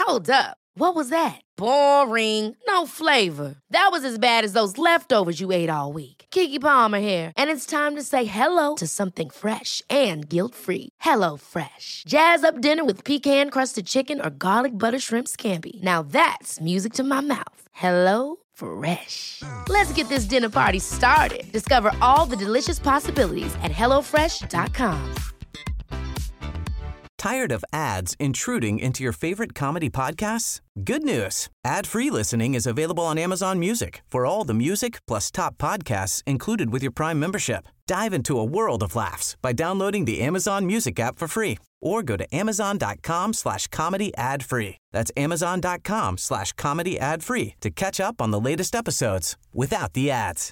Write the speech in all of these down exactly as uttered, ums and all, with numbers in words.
Hold up. What was that? Boring. No flavor. That was as bad as those leftovers you ate all week. Keke Palmer here, and it's time to say hello to something fresh and guilt-free. Hello Fresh. Jazz up dinner with pecan-crusted chicken or garlic butter shrimp scampi. Now that's music to my mouth. Hello Fresh. Let's get this dinner party started. Discover all the delicious possibilities at hello fresh dot com. Tired of ads intruding into your favorite comedy podcasts? Good news. Ad-free listening is available on Amazon Music for all the music plus top podcasts included with your Prime membership. Dive into a world of laughs by downloading the Amazon Music app for free or go to amazon.com slash comedy ad free. That's amazon.com slash comedy ad free to catch up on the latest episodes without the ads.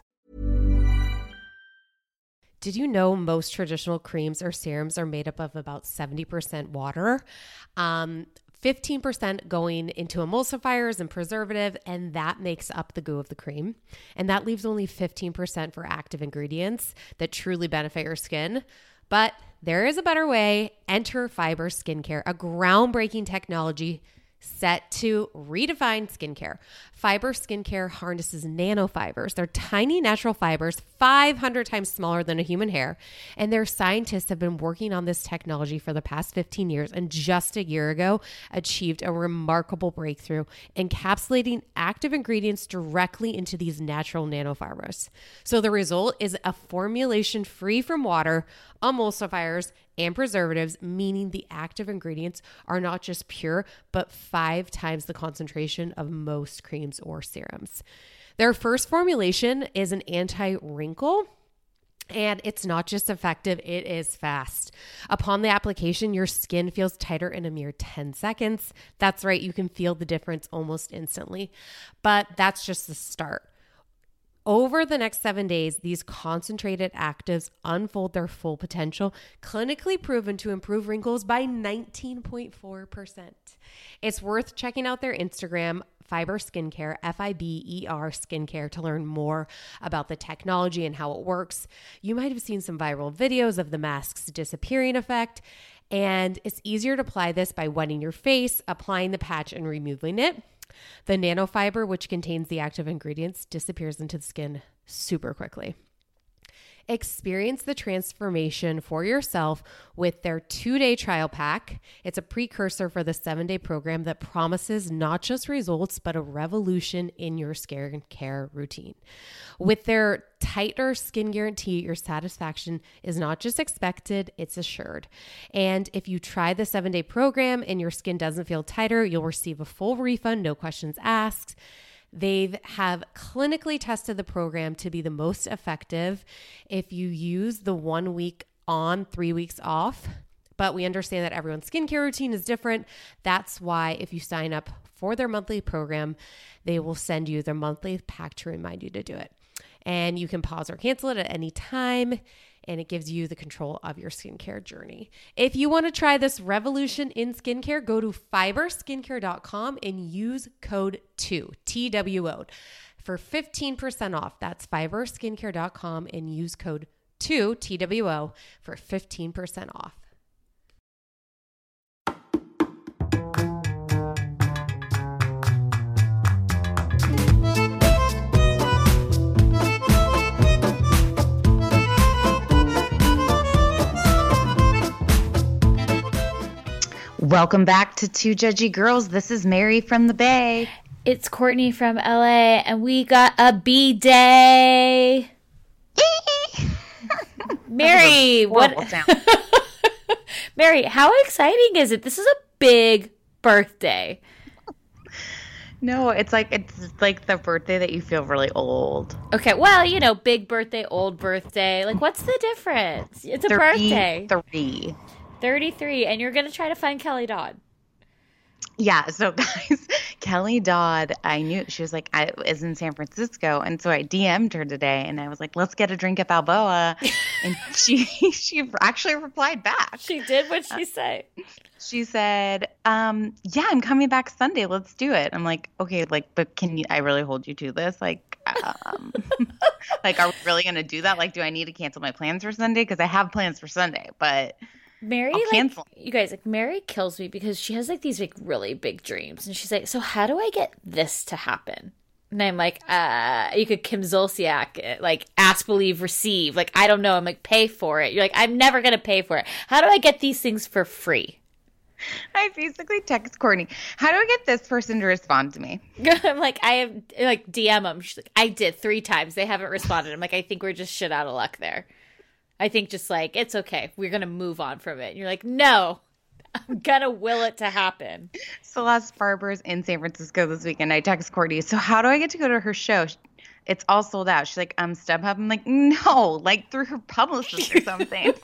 Did you know most traditional creams or serums are made up of about seventy percent water? Um, fifteen percent going into emulsifiers and preservative, and that makes up the goo of the cream. And that leaves only fifteen percent for active ingredients that truly benefit your skin. But there is a better way. Enter Fiber Skincare, a groundbreaking technology set to redefine skincare. Fiber Skincare harnesses nanofibers. They're tiny natural fibers, five hundred times smaller than a human hair. And their scientists have been working on this technology for the past fifteen years, and just a year ago achieved a remarkable breakthrough, encapsulating active ingredients directly into these natural nanofibers. So the result is a formulation free from water, emulsifiers, and preservatives, meaning the active ingredients are not just pure, but five times the concentration of most creams or serums. Their first formulation is an anti-wrinkle, and it's not just effective, it is fast. Upon the application, your skin feels tighter in a mere ten seconds. That's right, you can feel the difference almost instantly. But that's just the start. Over the next seven days, these concentrated actives unfold their full potential, clinically proven to improve wrinkles by nineteen point four percent. It's worth checking out their Instagram, Fiber Skincare, F I B E R Skincare, to learn more about the technology and how it works. You might have seen some viral videos of the mask's disappearing effect, and it's easier to apply this by wetting your face, applying the patch, and removing it. The nanofiber, which contains the active ingredients, disappears into the skin super quickly. Experience the transformation for yourself with their two-day trial pack. It's a precursor for the seven-day program that promises not just results, but a revolution in your skincare routine. With their tighter skin guarantee, your satisfaction is not just expected, it's assured. And if you try the seven-day program and your skin doesn't feel tighter, you'll receive a full refund, no questions asked. They have clinically tested the program to be the most effective if you use the one week on, three weeks off. But we understand that everyone's skincare routine is different. That's why if you sign up for their monthly program, they will send you their monthly pack to remind you to do it. And you can pause or cancel it at any time, and it gives you the control of your skincare journey. If you want to try this revolution in skincare, go to fiber skincare dot com and use code two, T W O, for fifteen percent off. That's fiber skincare dot com and use code two, T W O, for fifteen percent off. Welcome back to Two Judgy Girls. This is Mary from the Bay. It's Courtney from L A, and we got a B-Day. Mary, what? Mary, how exciting is it? This is a big birthday. No, it's like it's like the birthday that you feel really old. Okay, well, you know, big birthday, old birthday. Like, what's the difference? It's a birthday. thirty-three. thirty-three, and you're going to try to find Kelly Dodd. Yeah, so guys, Kelly Dodd, I knew, she was like, I is in San Francisco, and so I D M'd her today, and I was like, let's get a drink at Balboa, and she she actually replied back. She did. What'd she say? She said, um, yeah, I'm coming back Sunday, let's do it. I'm like, okay, like, but can you, I really hold you to this? Like, um, like, are we really going to do that? Like, do I need to cancel my plans for Sunday? Because I have plans for Sunday, but Mary, I'll like, cancel. you guys, like, Mary kills me because she has, like, these, like, really big dreams. And she's like, so how do I get this to happen? And I'm like, uh, you could Kim Zolciak it, like, ask, believe, receive. Like, I don't know. I'm like, pay for it. You're like, I'm never going to pay for it. How do I get these things for free? I basically text Courtney, how do I get this person to respond to me? I'm like, I have, like, D M them. She's like, I did three times. They haven't responded. I'm like, I think we're just shit out of luck there. I think just like, it's okay. We're going to move on from it. And you're like, no, I'm going to will it to happen. Celeste Barber's in San Francisco this weekend. I text Courtney, so how do I get to go to her show? It's all sold out. She's like, um, StubHub. I'm like, no, like through her publicist or something.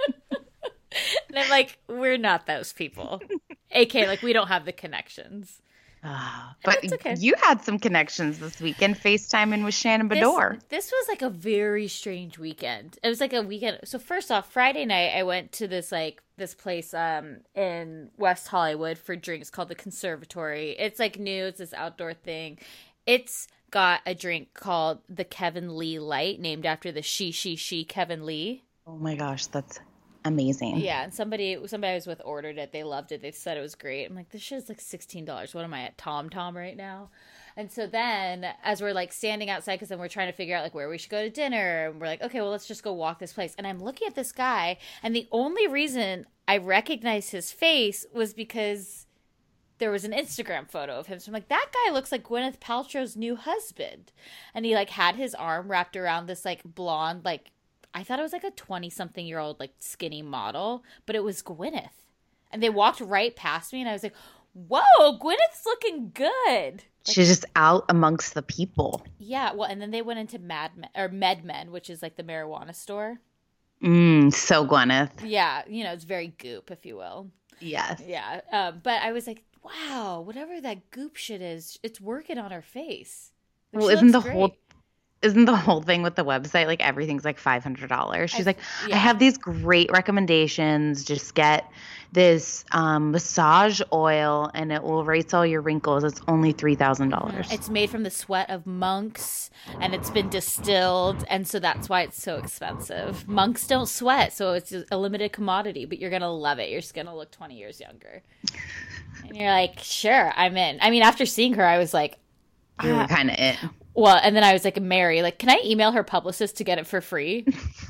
And I'm like, we're not those people. A K, like, we don't have the connections. Uh, but okay. You had some connections this weekend, FaceTiming with Shannon Bedore. This, this was like a very strange weekend. It was like a weekend. So first off, Friday night, I went to this like this place um in West Hollywood for drinks called the Conservatory. It's like new. It's this outdoor thing. It's got a drink called the Kevin Lee Light, named after the she, she, she Kevin Lee. Oh my gosh, that's amazing. Yeah, and somebody somebody I was with ordered it. They loved it. They said it was great. I'm like, this shit is like sixteen dollars. What am I at Tom Tom right now? And so then as we're like standing outside, because then we're trying to figure out like where we should go to dinner, and we're like, okay, well, let's just go walk this place. And I'm looking at this guy, and the only reason I recognized his face was because there was an Instagram photo of him. So I'm like, that guy looks like Gwyneth Paltrow's new husband. And he like had his arm wrapped around this like blonde, like, I thought it was like a twenty-something-year-old, like, skinny model, but it was Gwyneth. And they walked right past me, and I was like, whoa, Gwyneth's looking good. Like, she's just out amongst the people. Yeah, well, and then they went into Mad Men, or MedMen, which is like the marijuana store. Mm, so Gwyneth. Yeah, you know, it's very goop, if you will. Yes. Yeah, um, but I was like, wow, whatever that goop shit is, it's working on her face. Like, well, isn't the great. whole... Isn't the whole thing with the website, like everything's like five hundred dollars? She's I, like, yeah. I have these great recommendations. Just get this um, massage oil and it will erase all your wrinkles. It's only three thousand dollars. It's made from the sweat of monks and it's been distilled. And so that's why it's so expensive. Monks don't sweat. So it's a limited commodity, but you're going to love it. You're just going to look twenty years younger. And you're like, sure, I'm in. I mean, after seeing her, I was like, you were kind of in. Well, and then I was like, Mary, like, can I email her publicist to get it for free?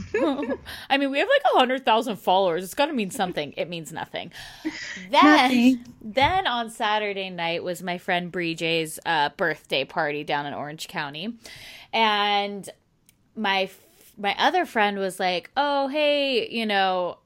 I mean, we have like one hundred thousand followers. It's got to mean something. It means nothing. Then, nothing. Then on Saturday night was my friend Bree J's uh, birthday party down in Orange County. And my my other friend was like, oh, hey, you know,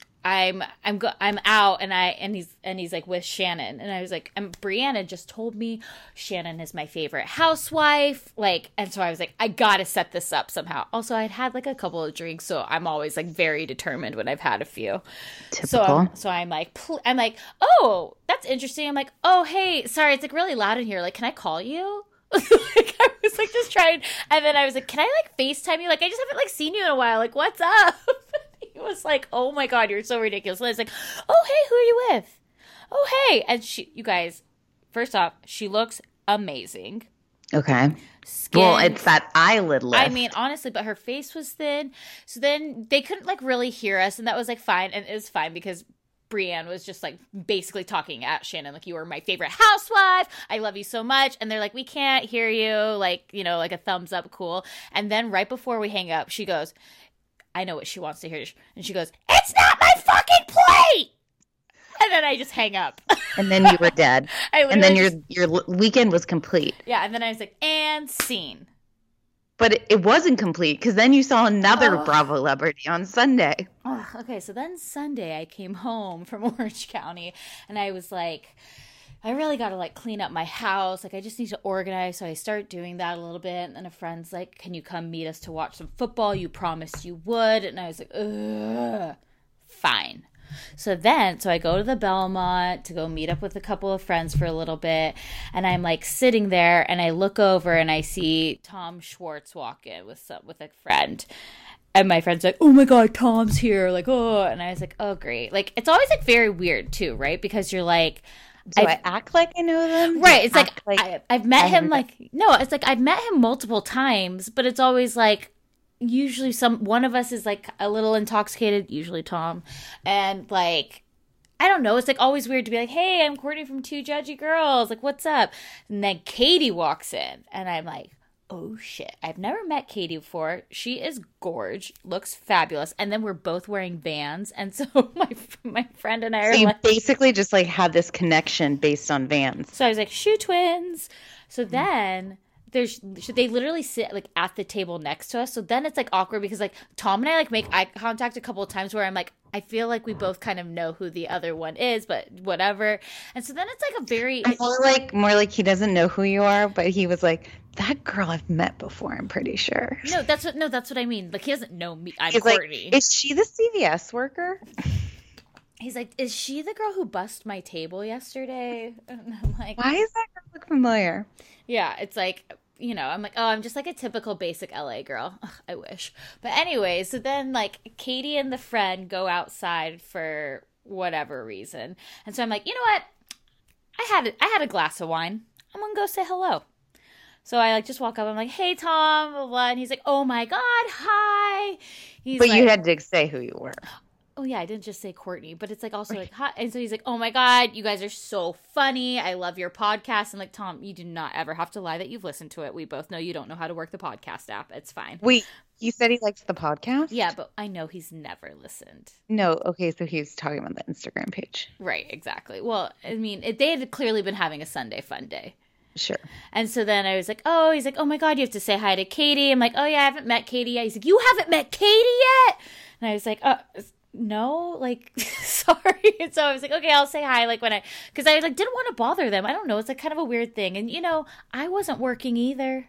I'm I'm go- I'm out and I and he's and he's like with Shannon, and I was like, and Brianna just told me Shannon is my favorite housewife, like, and so I was like, I gotta set this up somehow. Also, I'd had like a couple of drinks, so I'm always like very determined when I've had a few. Typical. So I'm, so I'm like pl- I'm like, oh, that's interesting. I'm like, oh, hey, sorry, it's like really loud in here. Like, can I call you? Like, I was like just trying, and then I was like, can I like FaceTime you? Like, I just haven't like seen you in a while. Like, what's up? He was like, oh my God, you're so ridiculous. And I was like, oh, hey, who are you with? Oh, hey. And she, you guys, first off, she looks amazing. Okay. Skin, well, it's that eyelid lift. I mean, honestly, but her face was thin. So then they couldn't like really hear us. And that was like fine. And it was fine because Brienne was just like basically talking at Shannon, like, you are my favorite housewife. I love you so much. And they're like, we can't hear you. Like, you know, like a thumbs up. Cool. And then right before we hang up, she goes, I know what she wants to hear. And she goes, it's not my fucking plate! And then I just hang up. And then you were dead. And then your just... your weekend was complete. Yeah, and then I was like, and scene. But it, it wasn't complete, because then you saw another oh. Bravo celebrity on Sunday. Oh, okay, so then Sunday I came home from Orange County, and I was like, I really got to, like, clean up my house. Like, I just need to organize. So I start doing that a little bit. And then a friend's like, can you come meet us to watch some football? You promised you would. And I was like, ugh, fine. So then, so I go to the Belmont to go meet up with a couple of friends for a little bit. And I'm, like, sitting there. And I look over and I see Tom Schwartz walk in with some, with a friend. And my friend's like, oh, my God, Tom's here. Like, oh. And I was like, oh, great. Like, it's always, like, very weird, too, right? Because you're like... Do I've, I act like I know them? Right. It's like, like I, I've met him like, no, it's like I've met him multiple times, but it's always like, usually some one of us is like a little intoxicated, usually Tom, and like I don't know, it's like always weird to be like, hey, I'm Courtney from Two Judgy Girls, like what's up? And then Katie walks in and I'm like, oh shit, I've never met Katie before. She is gorge, looks fabulous, and then we're both wearing Vans, and so my my friend and I are so you like, basically just like had this connection based on Vans. so I was like, shoe twins. So then there's they literally sit like at the table next to us. So then it's like awkward because like Tom and I like make eye contact a couple of times where I'm like, I feel like we both kind of know who the other one is, but whatever. And so then it's like a very more like more like he doesn't know who you are, but he was like, that girl I've met before, I'm pretty sure. no, that's what no, that's what I mean. Like he doesn't know me. I'm He's Courtney. like, is she the C V S worker? He's like, is she the girl who bust my table yesterday? And I'm like, Why does that girl look familiar? yeah, it's like, you know, I'm like, oh, I'm just like a typical basic L A girl. Ugh, I wish. But anyway, so then like Katie and the friend go outside for whatever reason. And so I'm like, you know what? I had I had a glass of wine. I'm going to go say hello. So I like just walk up. I'm like, hey, Tom, blah, blah. And he's like, oh my God, hi. He's But like, you had to say who you were. oh yeah, I didn't just say Courtney, but it's like also like hot. And so he's like, oh my God, you guys are so funny. I love your podcast. I'm like, Tom, you do not ever have to lie that you've listened to it. We both know you don't know how to work the podcast app. It's fine. Wait, you said he likes the podcast? Yeah, but I know he's never listened. No, okay, so he's talking about the Instagram page. Right, exactly. Well, I mean, it, they had clearly been having a Sunday fun day. Sure. And so then I was like, oh, he's like, oh my God, you have to say hi to Katie. I'm like, oh yeah, I haven't met Katie yet. He's like, you haven't met Katie yet? And I was like, uh, no, like, sorry. And so I was like, okay, I'll say hi. Like when I, cause I like didn't want to bother them. I don't know. It's like kind of a weird thing. And you know, I wasn't working either.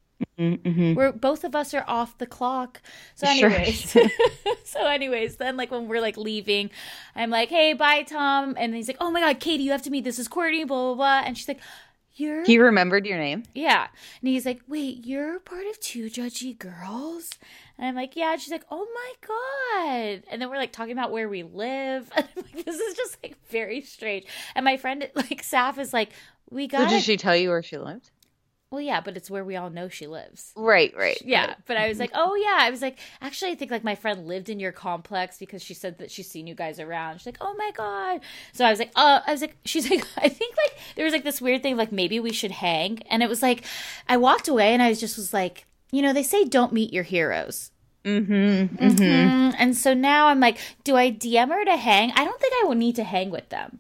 Mm-hmm. We're both of us are off the clock. So Sure. anyways, so anyways, then like when we're like leaving, I'm like, hey, bye, Tom. And he's like, oh my God, Katie, you have to meet. This is Courtney, blah, blah, blah. And she's like, you're, He remembered your name? yeah. And he's like, wait, you're part of Two Judgy Girls? And I'm like, yeah. And she's like, oh my God. And then we're like talking about where we live. And I'm like, this is just like very strange. And my friend, like, Saf is like, we got So did she tell you where she lived? Well, yeah, but it's where we all know she lives. Right, right. Yeah, right. but I was like, oh yeah. I was like, actually, I think like my friend lived in your complex because she said that she's seen you guys around. She's like, oh my God. So I was like, uh, I was like, she's like, I think like there was like this weird thing, like maybe we should hang. And it was like, I walked away and I was just was like, you know, they say don't meet your heroes. Mm-hmm. Mm-hmm. Mm-hmm. And so now I'm like, do I D M her to hang? I don't think I will need to hang with them.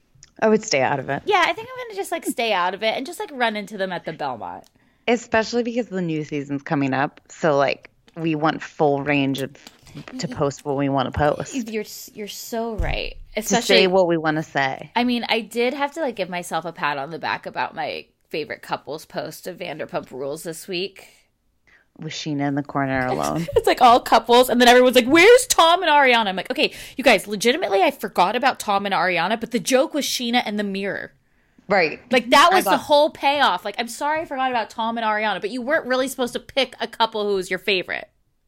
I would stay out of it. Yeah, I think I'm gonna just like stay out of it and just like run into them at the Belmont. Especially because the new season's coming up. So like we want full range of to post what we want to post. You're you're so right. To Especially say what we want to say. I mean, I did have to like give myself a pat on the back about my favorite couples post of Vanderpump Rules this week. With Sheena in the corner alone. It's like all couples, and then everyone's like, where's Tom and Ariana? I'm like, okay, you guys, legitimately, I forgot about Tom and Ariana, but the joke was Sheena and the mirror. Right. Like, that was got- the whole payoff. Like, I'm sorry I forgot about Tom and Ariana, but you weren't really supposed to pick a couple who was your favorite.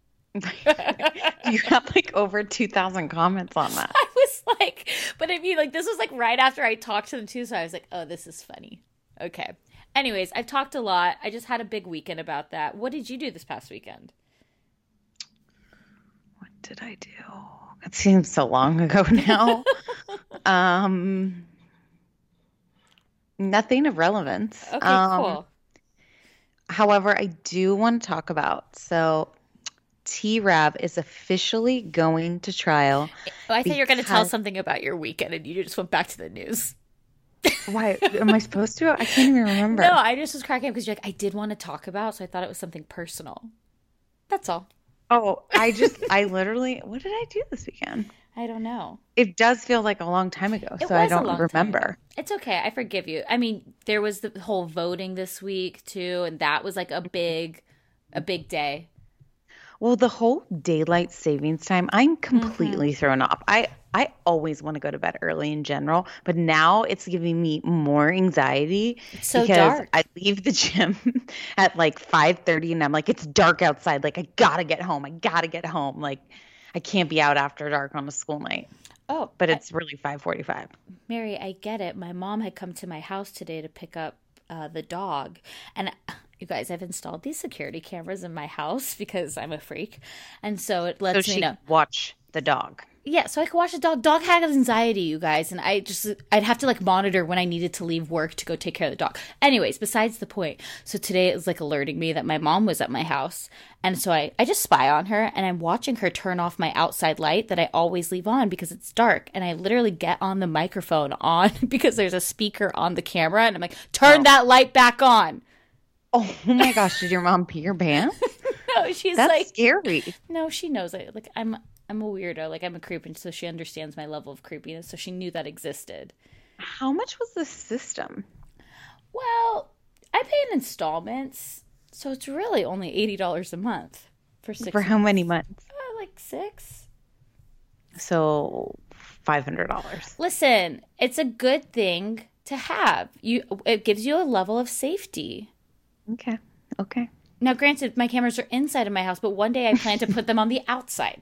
You got like over two thousand comments on that. I was like, but I mean, like, this was like right after I talked to them too, so I was like, oh, this is funny. Okay. Anyways, I've talked a lot. I just had a big weekend about that. What did you do this past weekend? What did I do? It seems so long ago now. um, nothing of relevance. Okay, Um, cool. However, I do want to talk about, so T-Rav is officially going to trial. Oh, I thought you were going to tell because- something about your weekend and you just went back to the news. Why? Am I supposed to? I can't even remember. No, I just was cracking up because you're like, I did want to talk about, so I thought it was something personal. That's all. Oh, I just, I literally, what did I do this weekend? I don't know. It does feel like a long time ago, It so I was a don't long time remember. ago. It's okay. I forgive you. I mean, there was the whole voting this week too, and that was like a big, a big day. Well, the whole daylight savings time, I'm completely Mm-hmm. thrown off. I, I always want to go to bed early in general, but now it's giving me more anxiety It's so because dark. I leave the gym at like five thirty and I'm like, it's dark outside. Like, I got to get home. I got to get home. Like, I can't be out after dark on a school night, Oh, but it's really five forty-five. Mary, I get it. My mom had come to my house today to pick up uh, the dog, and You guys, I've installed these security cameras in my house because I'm a freak. And so it lets so me she know. watch the dog. Yeah, so I could watch the dog. Dog had anxiety, you guys, and I just, I'd have to like monitor when I needed to leave work to go take care of the dog. Anyways, besides the point. So today it was like alerting me that my mom was at my house. And so I, I just spy on her and I'm watching her turn off my outside light that I always leave on because it's dark. And I literally get on the microphone on because there's a speaker on the camera and I'm like, turn oh. that light back on. Oh my gosh, did your mom pee your pants? No, she's That's like. scary. No, she knows it. Like, I'm I'm a weirdo. Like, I'm a creep, and so she understands my level of creepiness, so she knew that existed. How much was the system? Well, I pay in installments, so it's really only eighty dollars a month. For six For how months. many months? Uh, like six. So, five hundred dollars. Listen, it's a good thing to have. You, It gives you a level of safety. Okay, okay. Now, granted, my cameras are inside of my house, but one day I plan to put them on the outside.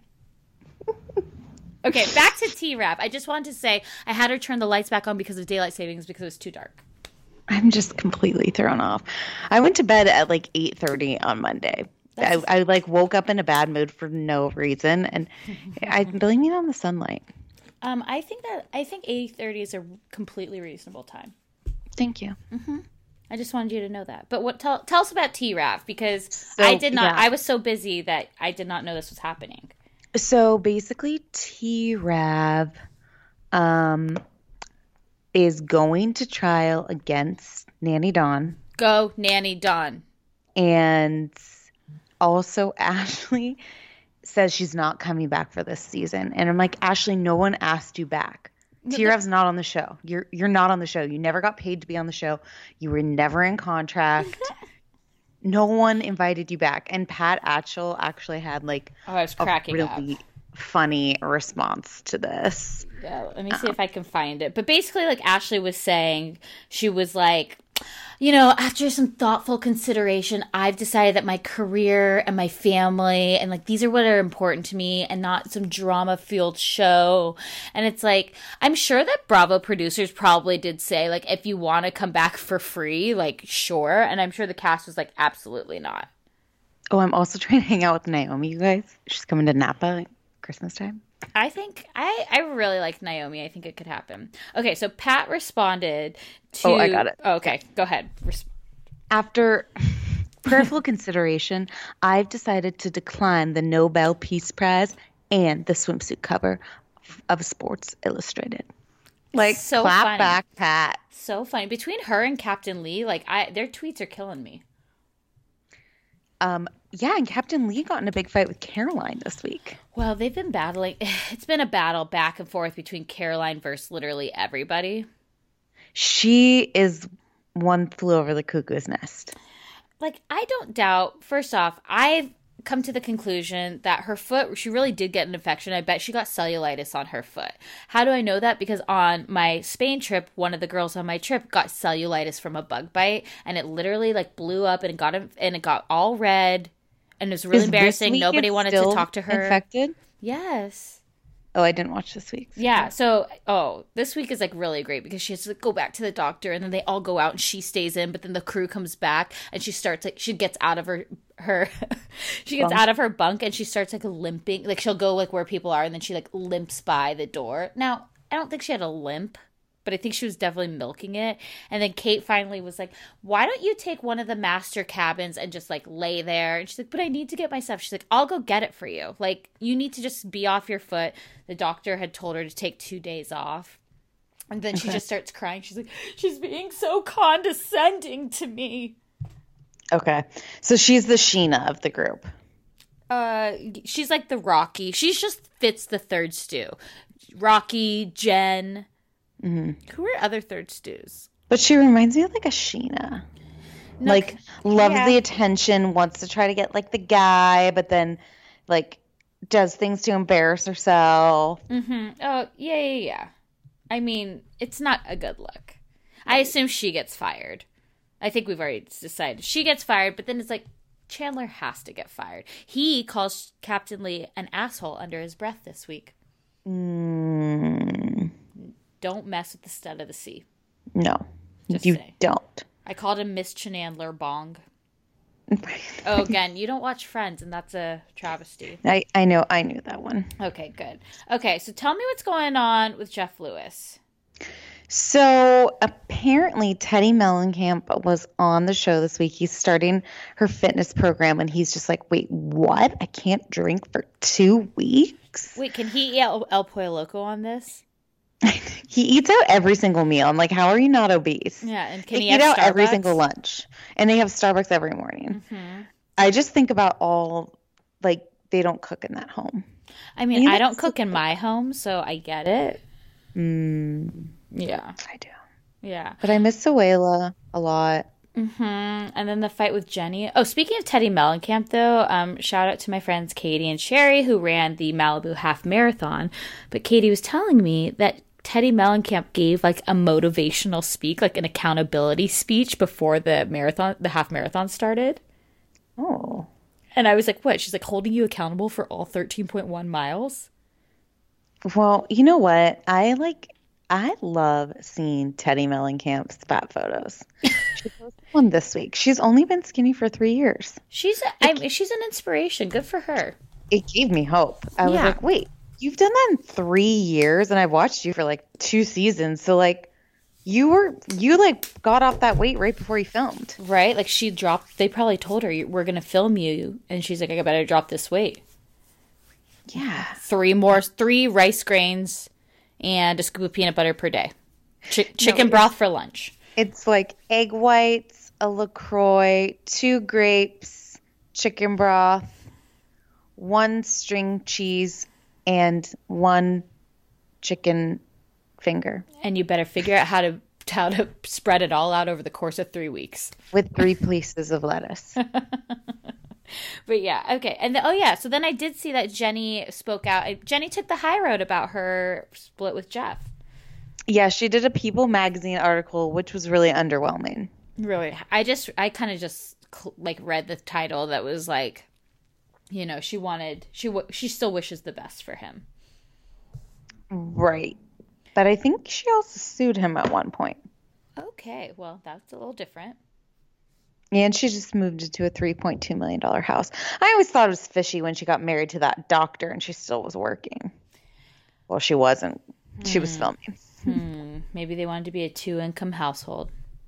Okay, back to T-Rap. I just wanted to say I had her turn the lights back on because of daylight savings because it was too dark. I'm just completely thrown off. I went to bed at like eight thirty on Monday. I, I like woke up in a bad mood for no reason, and I blame it on the sunlight. Um, I think that I think eight thirty is a completely reasonable time. Thank you. Mm-hmm. I just wanted you to know that. But what? Tell tell us about T-Rap because so, I did not. Yeah. I was so busy that I did not know this was happening. So basically, T-Rav um, is going to trial against Nanny Dawn. Go, Nanny Dawn. And also, Ashley says she's not coming back for this season. And I'm like, Ashley, no one asked you back. T-Rav's not on the show. You're you're not on the show. You never got paid to be on the show. You were never in contract. No one invited you back. And Pat Atchell actually had like oh, I was cracking a really up. funny response to this. Yeah, let me see um, if I can find it. But basically, like Ashley was saying, she was like, you know, after some thoughtful consideration, I've decided that my career and my family and like these are what are important to me and not some drama-fueled show. And it's like, I'm sure that Bravo producers probably did say, like, if you want to come back for free, like, sure. And I'm sure the cast was like, absolutely not. Oh, I'm also trying to hang out with Naomi, you guys. She's coming to Napa at Christmas time. I think I, I really like Naomi. I think it could happen. Okay, so Pat responded to. Oh, I got it. Oh, okay, go ahead. Res- After prayerful consideration, I've decided to decline the Nobel Peace Prize and the swimsuit cover of Sports Illustrated. Like, so clap funny. back, Pat. So funny. Between her and Captain Lee, like I, their tweets are killing me. Um, yeah, and Captain Lee got in a big fight with Caroline this week. Well, they've been battling. It's been a battle back and forth between Caroline versus literally everybody. She is one flew over the cuckoo's nest. Like, I don't doubt, first off, I've come to the conclusion that her foot, she really did get an infection. I bet she got cellulitis on her foot. How do I know that? Because on my Spain trip, one of the girls on my trip got cellulitis from a bug bite, and it literally like blew up and it got and it got all red, and it was really Is embarrassing. Nobody wanted to talk to her. Infected? Yes. Oh, I didn't watch this week's. Yeah, so, oh, this week is, like, really great because she has to like, go back to the doctor, and then they all go out, and she stays in, but then the crew comes back, and she starts, like, she gets out of her, her, she gets Bunk. out of her bunk, and she starts, like, limping, like, she'll go, like, where people are, and then she, like, limps by the door. Now, I don't think she had a limp, but I think she was definitely milking it. And then Kate finally was like, why don't you take one of the master cabins and just, like, lay there? And she's like, but I need to get my stuff. She's like, I'll go get it for you. Like, you need to just be off your foot. The doctor had told her to take two days off. And then she Okay. just starts crying. She's like, she's being so condescending to me. Okay. So she's the Sheena of the group. Uh, she's like the Rocky. She just fits the third stew. Rocky, Jen. Mm-hmm. Who are other third stews? But she reminds me of like a Sheena. No, like, loves yeah. the attention, wants to try to get like the guy, but then like does things to embarrass herself. Mm-hmm. Oh, yeah, yeah, yeah. I mean, it's not a good look. I assume she gets fired. I think we've already decided. She gets fired, but then it's like, Chandler has to get fired. He calls Captain Lee an asshole under his breath this week. Mm, Don't mess with the stud of the sea. no, Just you say. don't. I called him Miss Chenandler Bong. Oh, again, you don't watch Friends, and that's a travesty. I, I know. I knew that one. Okay, good. Okay, so tell me what's going on with Jeff Lewis. So apparently Teddi Mellencamp was on the show this week. He's starting her fitness program, and he's just like, wait, what? I can't drink for two weeks? Wait, can he eat El, El Pollo Loco on this? He eats out every single meal. I'm like, how are you not obese? Yeah, and can they he eat have out every Starbucks? single lunch, and they have Starbucks every morning. Mm-hmm. I just think about all, like, they don't cook in that home. I mean, You I know, don't cook in my home, so I get it. Mm, Yeah, I do. yeah. But I miss Zoela a lot. Mm-hmm. And then the fight with Jenny. Oh, speaking of Teddi Mellencamp, though, um, shout out to my friends Katie and Sherry who ran the Malibu Half Marathon. But Katie was telling me that Teddi Mellencamp gave like a motivational speak, like an accountability speech before the marathon, the half marathon started. Oh. And I was like, what? She's like holding you accountable for all thirteen point one miles? Well, you know what? I like, I love seeing Teddi Mellencamp's fat photos. She posted one this week. She's only been skinny for three years. She's a, I mean, she's an inspiration. Good for her. It gave me hope. I was Yeah. like, wait, you've done that in three years, and I've watched you for like two seasons. So like, you were you like got off that weight right before you filmed. Right? Like she dropped, they probably told her, we're going to film you. And she's like, I better drop this weight. Yeah. Three more, three rice grains and a scoop of peanut butter per day. Ch- chicken No, broth for lunch. It's like egg whites, a LaCroix, two grapes, chicken broth, one string cheese, and one chicken finger And you better figure out how to how to spread it all out over the course of three weeks. with three pieces of lettuce. But yeah, okay. And the, oh yeah, so then I did see that Jenny spoke out. Jenny took the high road about her split with Jeff. Yeah, she did a People magazine article, which was really underwhelming. Really, I just I kind of just like read the title that was like, you know, she wanted she w- she still wishes the best for him. Right. But I think she also sued him at one point. Okay, well that's a little different. And she just moved into a three point two million dollars house. I always thought it was fishy when she got married to that doctor and she still was working. Well, she wasn't. She was filming. Hmm. Maybe they wanted to be a two-income household.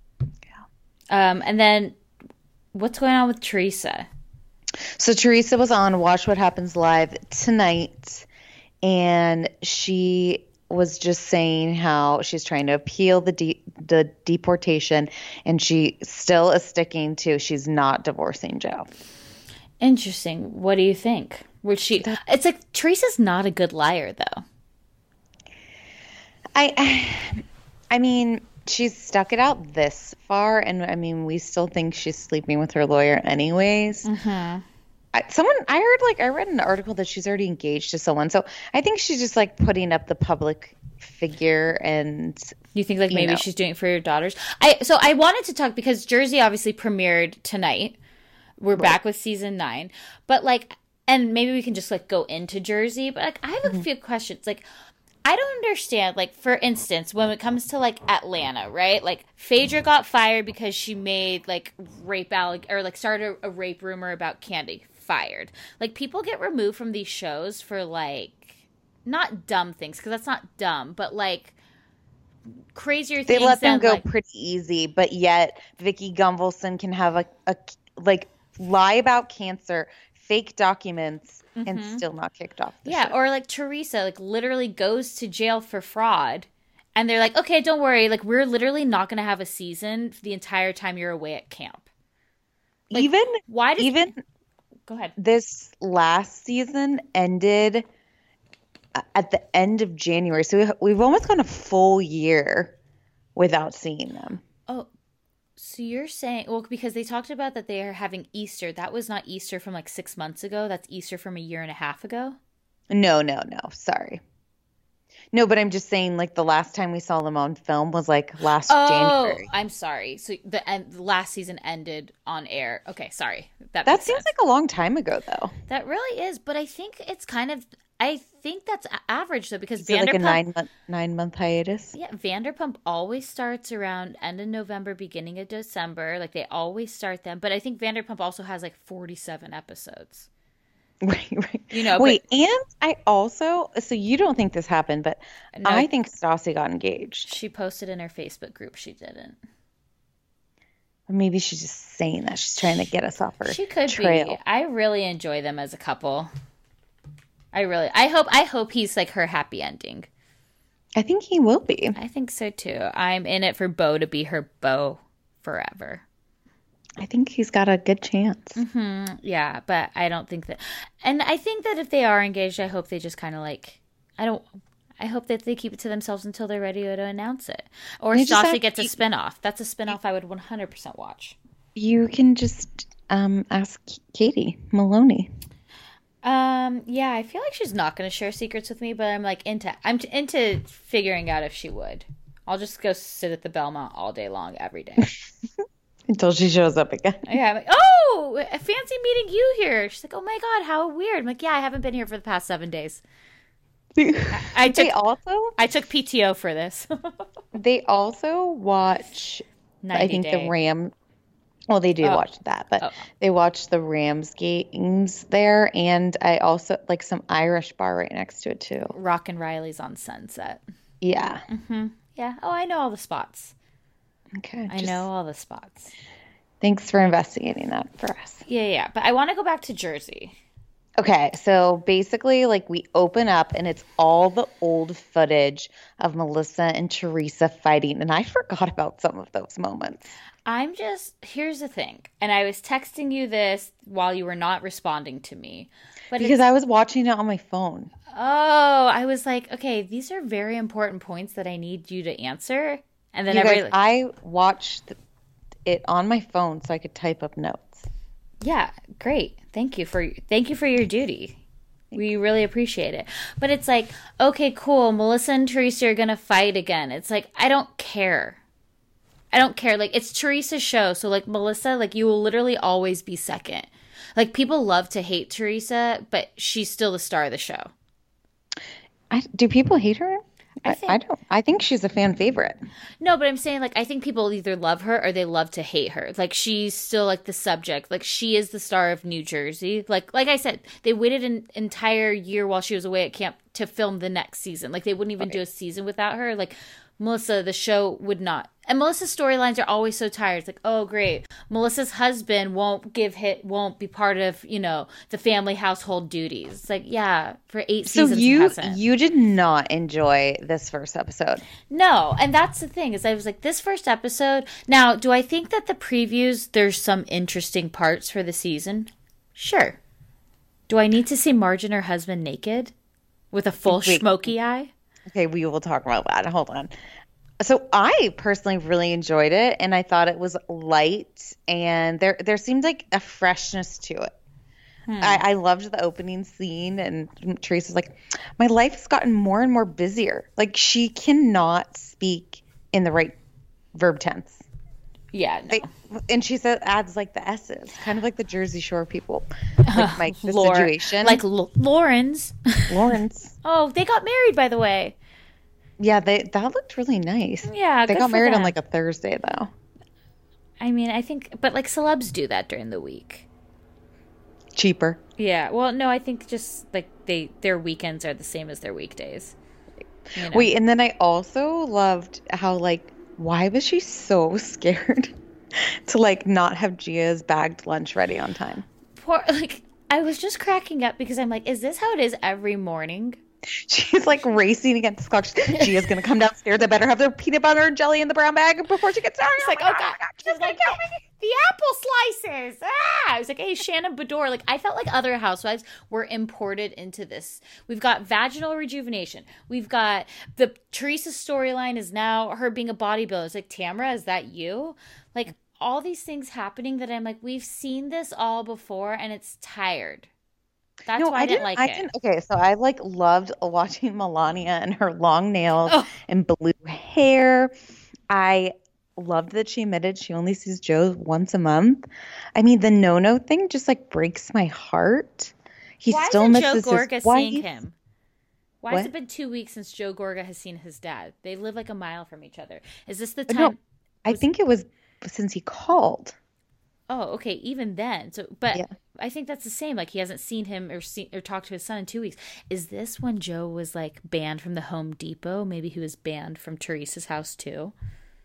Yeah. Um, and then what's going on with Teresa? So Teresa was on Watch What Happens Live tonight, and she was just saying how she's trying to appeal the de- the deportation, and she still is sticking to she's not divorcing Joe. Interesting. What do you think? Would she? It's like Teresa's not a good liar, though. I, I mean, she's stuck it out this far, and I mean, we still think she's sleeping with her lawyer, anyways. Mm-hmm. I, someone I heard, like, I read an article that she's already engaged to someone, so I think she's just like putting up the public figure, and You think like you maybe know. she's doing it for your daughters? I so I wanted to talk because Jersey obviously premiered tonight. We're back with season nine, but like, and maybe we can just like go into Jersey. But like, I have a Mm-hmm. few questions. Like, I don't understand. Like, for instance, when it comes to like Atlanta, right? Like, Phaedra got fired because she made like rape alleg- or like started a, a rape rumor about Candy. Fired. Like, people get removed from these shows for like not dumb things because that's not dumb, but like crazier they things. let them than, go like, pretty easy. But yet, Vicky Gunvalson can have a, a like lie about cancer, fake documents, and still not kicked off. The yeah, show. or like Teresa, like literally goes to jail for fraud, and they're like, okay, don't worry, like we're literally not going to have a season for the entire time you're away at camp. Like, even why does even go ahead? this last season ended at the end of January, so we, we've almost gone a full year without seeing them. Oh, so you're saying, well, because they talked about that they are having Easter. That was not Easter from like six months ago. That's Easter from a year and a half ago. No, no, no. Sorry. No, but I'm just saying, like, the last time we saw them on film was like last Oh, January. I'm sorry. So the end, the last season ended on air. Okay, sorry. That That makes seems sense. like a long time ago, though. That really is, but I think it's kind of I think that's a- average though, because Is it Vanderpump, like a nine month nine month hiatus? yeah, Vanderpump always starts around end of November, beginning of December. Like they always start them, but I think Vanderpump also has like forty-seven episodes. Right, right. You know, Wait, but- and I also, so you don't think this happened, but No. I think Stassi got engaged. She posted in her Facebook group she didn't. Maybe she's just saying that. She's trying to get us off her She could trail. be. I really enjoy them as a couple. I really, I hope, I hope he's like her happy ending. I think he will be. I think so too. I'm in it for Bo to be her Bo forever. I think he's got a good chance. Mm, yeah, but I don't think that. And I think that if they are engaged, I hope they just kind of like, I don't, I hope that they keep it to themselves until they're ready to announce it. Or They just Stassi have- gets a spinoff. That's a spinoff I would one hundred percent watch. You can just um, ask Katie Maloney. Um, yeah, I feel like she's not going to share secrets with me, but I'm like into, I'm t- into figuring out if she would. I'll just go sit at the Belmont all day long, every day. Until she shows up again. Yeah, I'm like, oh, I fancy meeting you here. She's like, oh my God, how weird. I'm like, yeah, I haven't been here for the past seven days. I took They also I took P T O for this. they also watch I think ninety day. the Ram well they do Oh. watch that, but Oh. they watch the Rams games there, and I also like some Irish bar right next to it too. Rock and Riley's on Sunset. Yeah. Yeah. Oh, I know all the spots. Okay. I just- know all the spots. Thanks for investigating that for us. Yeah, yeah. But I want to go back to Jersey. Okay, so basically, like, we open up and it's all the old footage of Melissa and Teresa fighting, and I forgot about some of those moments. I'm just, here's the thing. And I was texting you this while you were not responding to me. But Because it's, I was watching it on my phone. oh, I was like, okay, these are very important points that I need you to answer. And then You every, guys, I watched it on my phone so I could type up notes. yeah, great. Thank you for thank you for your duty. We really appreciate it. But it's like, okay, cool. Melissa and Teresa are gonna fight again. It's like, I don't care. I don't care. Like, it's Teresa's show, so like Melissa, like you will literally always be second. Like, people love to hate Teresa, but she's still the star of the show. I, do people hate her? I I, think- I don't. I think she's a fan favorite. No, but I'm saying, like, I think people either love her or they love to hate her. Like, she's still, like, the subject. Like, she is the star of New Jersey. Like, like I said, they waited an entire year while she was away at camp to film the next season. Like, they wouldn't even do a season without her. Like, Melissa, the show would not. And Melissa's storylines are always so tired. It's like, oh, great. Melissa's husband won't give hit, won't be part of, you know, the family household duties. It's like, yeah, for eight So seasons he you hasn't. you did not enjoy this first episode. No, and that's the thing is I was like, this first episode. Now, do I think that the previews there's some interesting parts for the season? Sure. Do I need to see Marge and her husband naked with a full Wait. smoky eye? Okay, we will talk about that. Hold on. So I personally really enjoyed it, and I thought it was light, and there there seemed like a freshness to it. I, I loved the opening scene, and Teresa's like, my life has gotten more and more busier. Like, she cannot speak in the right verb tense. Yeah, no. They, and she said adds like the S's, kind of like the Jersey Shore people, like, like the Lor- situation. Like L- Lauren's. Lawrence. Oh, they got married, by the way. Yeah, they that looked really nice. Yeah, They good got for married on them. like a Thursday though. I mean, I think, but like celebs do that during the week. Cheaper. Yeah, well, no, I think just like they their weekends are the same as their weekdays. You know? Wait, and then I also loved how, like, why was she so scared to, like, not have Gia's bagged lunch ready on time? Poor, like, I was just cracking up because I'm like, is this how it is every morning? She's, like, racing against the clock. Gia's going to come downstairs. I better have the peanut butter and jelly in the brown bag before she gets down. It's like, oh god, she's like, the apple slices. Ah, I was like, hey, Shannon Bedore. Like, I felt like other housewives were imported into this. We've got vaginal rejuvenation. We've got the Teresa storyline is now her being a bodybuilder. It's like, Tamra, is that you? Like, all these things happening that I'm like, we've seen this all before, and it's tired. That's No, why I, didn't like I it. didn't. Okay, so I, like, loved watching Melania and her long nails Oh. and blue hair. I loved that she admitted she only sees Joe once a month. I mean, the no-no thing just, like, breaks my heart. He Why still isn't Joe misses Gorga his wife. seeing him? Why What? has it been two weeks since Joe Gorga has seen his dad? They live like a mile from each other. Is this the time? No, I think it was since he called. Oh, okay. Even then, so but Yeah. I think that's the same. Like he hasn't seen him or seen or talked to his son in two weeks. Is this when Joe was like banned from the Home Depot? Maybe he was banned from Teresa's house too.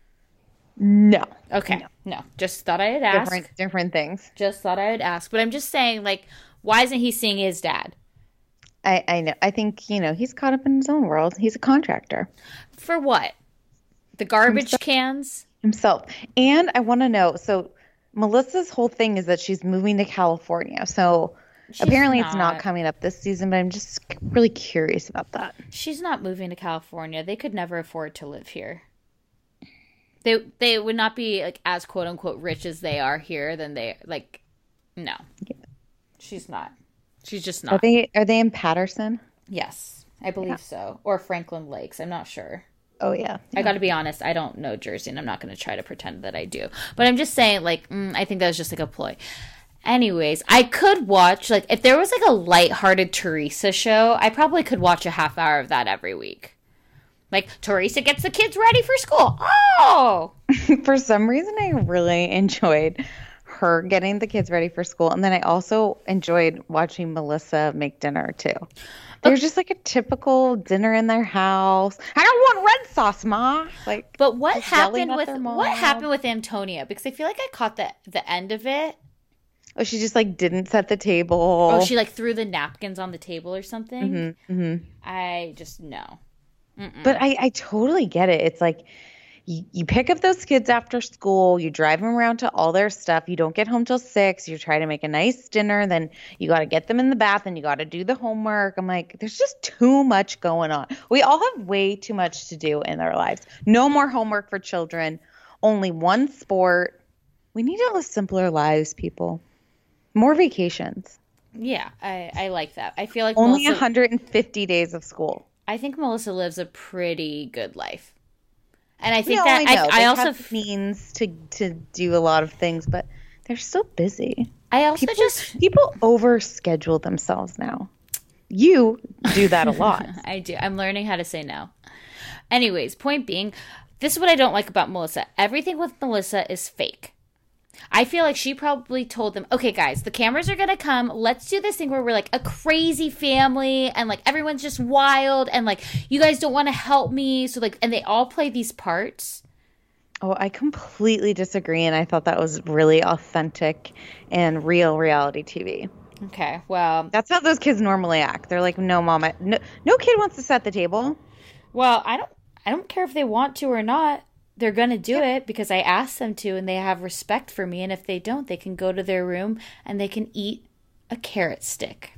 No. Okay, no. no. Just thought I'd ask. Different, different things. Just thought I'd ask. But I'm just saying, like, why isn't he seeing his dad? I, I know. I think, you know, he's caught up in his own world. He's a contractor For what? The garbage cans? himself. And I want to know, so Melissa's whole thing is that she's moving to California. So She's apparently it's not. not coming up this season, but I'm just really curious about that. She's not moving to California. They could never afford to live here. They they would not be like as quote unquote rich as they are here. Then they like no. She's not. She's just Are not. they are they in Patterson? Yes, I believe so. Or Franklin Lakes. I'm not sure. Oh yeah. I got to be honest. I don't know Jersey, and I'm not going to try to pretend that I do. But I'm just saying, like, mm, I think that was just like a ploy. Anyways, I could watch, like, if there was like a lighthearted Teresa show, I probably could watch a half hour of that every week. Like, Teresa gets the kids ready for school. Oh! For some reason, I really enjoyed her getting the kids ready for school. And then I also enjoyed watching Melissa make dinner, too. They're just like a typical dinner in their house. I don't want red sauce, Ma. Like, But what just yelling happened at with their mom. what happened with Antonia? Because I feel like I caught the the end of it. Oh, she just like didn't set the table. Oh, she like threw the napkins on the table or something. Mm-hmm, mm-hmm. I just no. But I, I totally get it. It's like you, you pick up those kids after school, you drive them around to all their stuff. You don't get home till six. You try to make a nice dinner. Then you got to get them in the bath and you got to do the homework. I'm like, there's just too much going on. We all have way too much to do in our lives. No more homework for children. Only one sport. We need to live simpler lives, people. More vacations. Yeah, I I like that. I feel like Only Melissa, one hundred fifty days of school. I think Melissa lives a pretty good life, and I think No, that I know. I, They I also have means to to do a lot of things, but they're still busy. I also People, just people overschedule themselves now. You do that a lot. I do. I'm learning how to say no. Anyways, point being, this is what I don't like about Melissa. Everything with Melissa is fake. I feel like she probably told them, okay, guys, the cameras are going to come. Let's do this thing where we're like a crazy family and like everyone's just wild and like you guys don't want to help me. So like, and they all play these parts. Oh, I completely disagree. And I thought that was really authentic and real reality T V. Okay, well, That's how those kids normally act. They're like, no, mom, I, no, no kid wants to set the table. well, I don't, I don't care if they want to or not. They're going to do it because I asked them to and they have respect for me. And if they don't, they can go to their room and they can eat a carrot stick.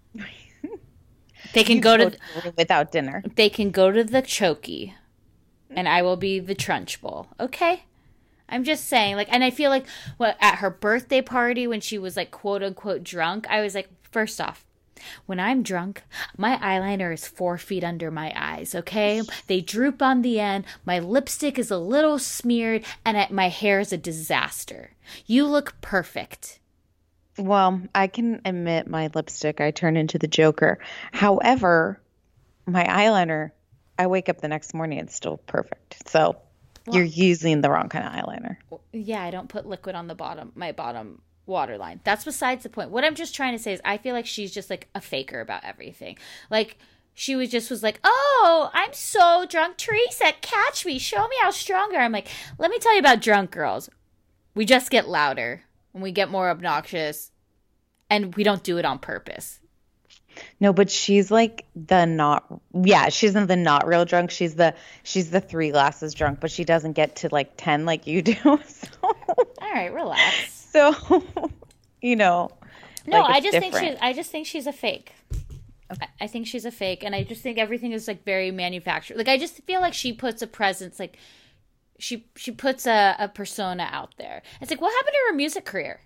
They can You go to the room without dinner. they can go to the chokey and I will be the trunch bowl. Okay? I'm just saying, like, and I feel like what at her birthday party when she was like quote unquote drunk, I was like, first off, when I'm drunk, my eyeliner is four feet under my eyes, okay? They droop on the end, my lipstick is a little smeared, and I, my hair is a disaster. You look perfect. Well, I can admit my lipstick, I turn into the Joker. However, my eyeliner, I wake up the next morning, it's still perfect. So you're using the wrong kind of eyeliner. Yeah, I don't put liquid on the bottom, my bottom waterline. That's besides the point. What I'm just trying to say is I feel like she's just like a faker about everything. Like she was just was like, oh, I'm so drunk, Teresa, catch me, show me how stronger. I'm like, let me tell you about drunk girls. We just get louder and we get more obnoxious and we don't do it on purpose. No, but she's like the not, yeah, she's the not real drunk. She's the, she's the three glasses drunk, but she doesn't get to like ten like you do. So, All right, relax. so you know. No, like, I it's just think different. she's I just think she's a fake. I- I think she's a fake, and I just think everything is like very manufactured. Like I just feel like she puts a presence, like she she puts a, a persona out there. It's like, what happened to her music career?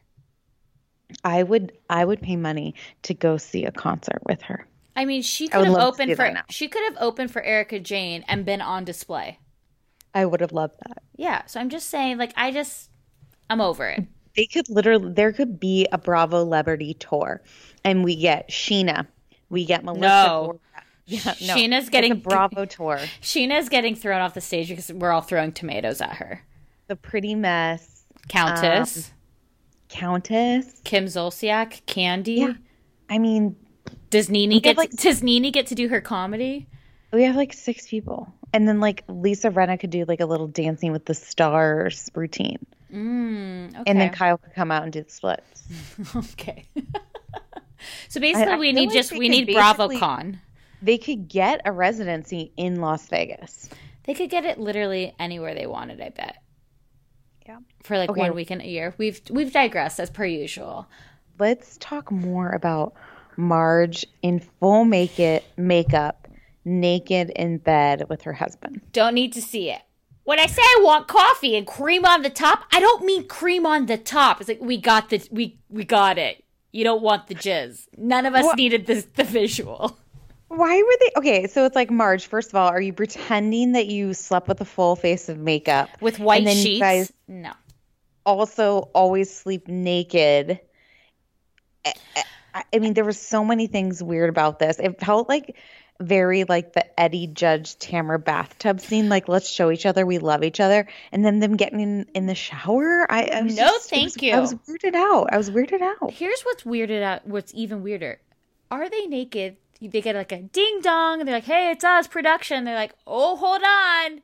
I would, I would pay money to go see a concert with her. I mean, she I could would have love to opened see for that now. she could have opened for Erica Jane and been on display. I would have loved that. Yeah, so I'm just saying, like, I just I'm over it. They could literally, there could be a Bravo Celebrity tour, and we get Sheena, we get Melissa. No. Gorga. Yeah, no, Sheena's getting it's a Bravo tour. Sheena's getting thrown off the stage because we're all throwing tomatoes at her. The Pretty Mess. Countess. Um, Countess. Kim Zolciak. Candy. Yeah. I mean, does Nene get like, to, does Nene get to do her comedy? We have like six people. And then like Lisa Rinna could do like a little Dancing with the Stars routine. Mm, okay. And then Kyle could come out and do the splits. Okay. So basically I, I we need like just we need BravoCon. They could get a residency in Las Vegas. They could get it literally anywhere they wanted, I bet. Yeah. For like okay. one weekend a year. We've we've digressed as per usual. Let's talk more about Marge in full make it makeup, naked in bed with her husband. Don't need to see it. When I say I want coffee and cream on the top, I don't mean cream on the top. It's like we got the we we got it. You don't want the jizz. None of us what? needed this the visual. Why were they okay? So it's like, Marge, first of all, are you pretending that you slept with a full face of makeup with white and then sheets? You guys no. Also, always sleep naked. I, I mean, there were so many things weird about this. It felt like very like the Eddie Judge Tamara bathtub scene. Like, let's show each other we love each other, and then them getting in, in the shower. I, I was no, just, thank was, you. I was weirded out. I was weirded out. Here's what's weirded out. What's even weirder? Are they naked? They get like a ding dong, and they're like, "Hey, it's us, production." They're like, "Oh, hold on."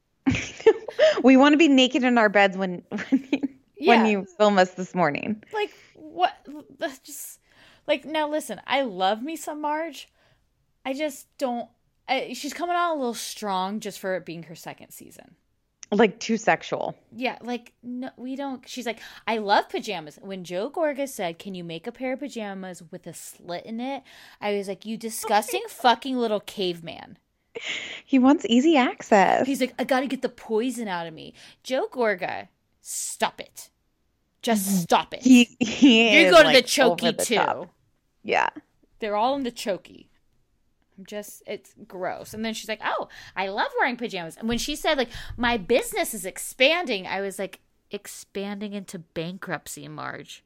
We want to be naked in our beds when when you, yeah. when you film us this morning. Like what? Just like now. Listen, I love me some Marge. I just don't. I, she's coming on a little strong just for it being her second season. Like too sexual. Yeah, like no, we don't. She's like, I love pajamas. When Joe Gorga said, "Can you make a pair of pajamas with a slit in it?" I was like, "You disgusting fucking little caveman." He wants easy access. He's like, I got to get the poison out of me. Joe Gorga, stop it. Just stop it. He, he you is go to like the chokey the too. Top. Yeah. They're all in the chokey. I'm just, it's gross. And then she's like, oh, I love wearing pajamas. And when she said, like, my business is expanding, I was like, expanding into bankruptcy, Marge.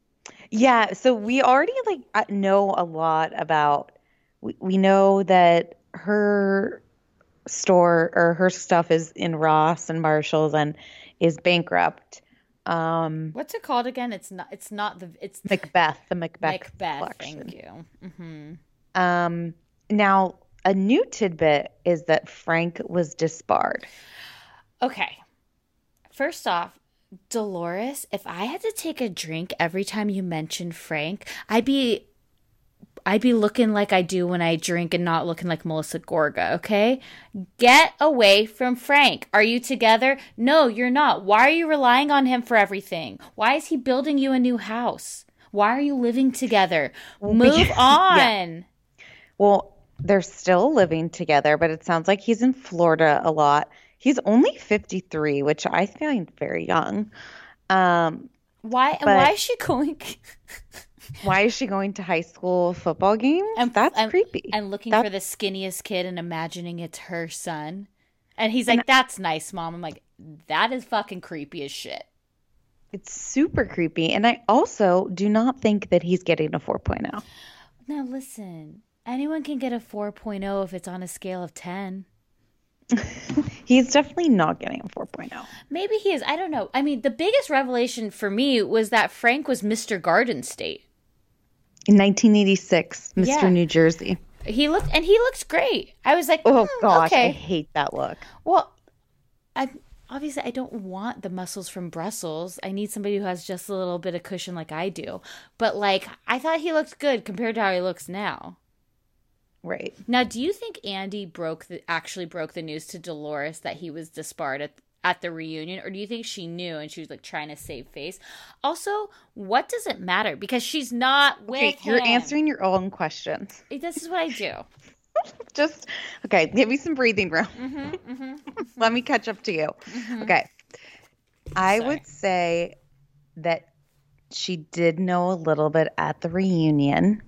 Yeah. So we already, like, know a lot about, we, we know that her store or her stuff is in Ross and Marshall's and is bankrupt. Um, What's it called again? It's not, it's not the, it's Macbeth, the Macbeth. Macbeth, collection. Thank you. Mm-hmm. Um, Now, a new tidbit is that Frank was disbarred. Okay. First off, Dolores, if I had to take a drink every time you mentioned Frank, I'd be I'd be looking like I do when I drink and not looking like Melissa Gorga, okay? Get away from Frank. Are you together? No, you're not. Why are you relying on him for everything? Why is he building you a new house? Why are you living together? Move because, on. Yeah. Well, they're still living together, but it sounds like he's in Florida a lot. He's only fifty-three, which I find very young. Um, why? And why is she going? Why is she going to high school football games? And, That's and, creepy. And looking That's... for the skinniest kid and imagining it's her son. And he's like, and "That's nice, Mom." I'm like, "That is fucking creepy as shit." It's super creepy, and I also do not think that he's getting a four point oh. Now listen. Anyone can get a four point oh if it's on a scale of ten. He's definitely not getting a four point oh. Maybe he is. I don't know. I mean, the biggest revelation for me was that Frank was Mister Garden State. In nineteen eighty-six, Mister Yeah. New Jersey. He looked, and he looks great. I was like, oh, hmm, gosh, okay. I hate that look. Well, I obviously I don't want the muscles from Brussels. I need somebody who has just a little bit of cushion like I do. But, like, I thought he looked good compared to how he looks now. Right. Now, do you think Andy broke the actually broke the news to Dolores that he was disbarred at, at the reunion? Or do you think she knew and she was, like, trying to save face? Also, what does it matter? Because she's not with okay, him. You're answering your own questions. This is what I do. Just, okay, give me some breathing room. Mm-hmm, mm-hmm. Let me catch up to you. Mm-hmm. Okay. I Sorry. would say that she did know a little bit at the reunion.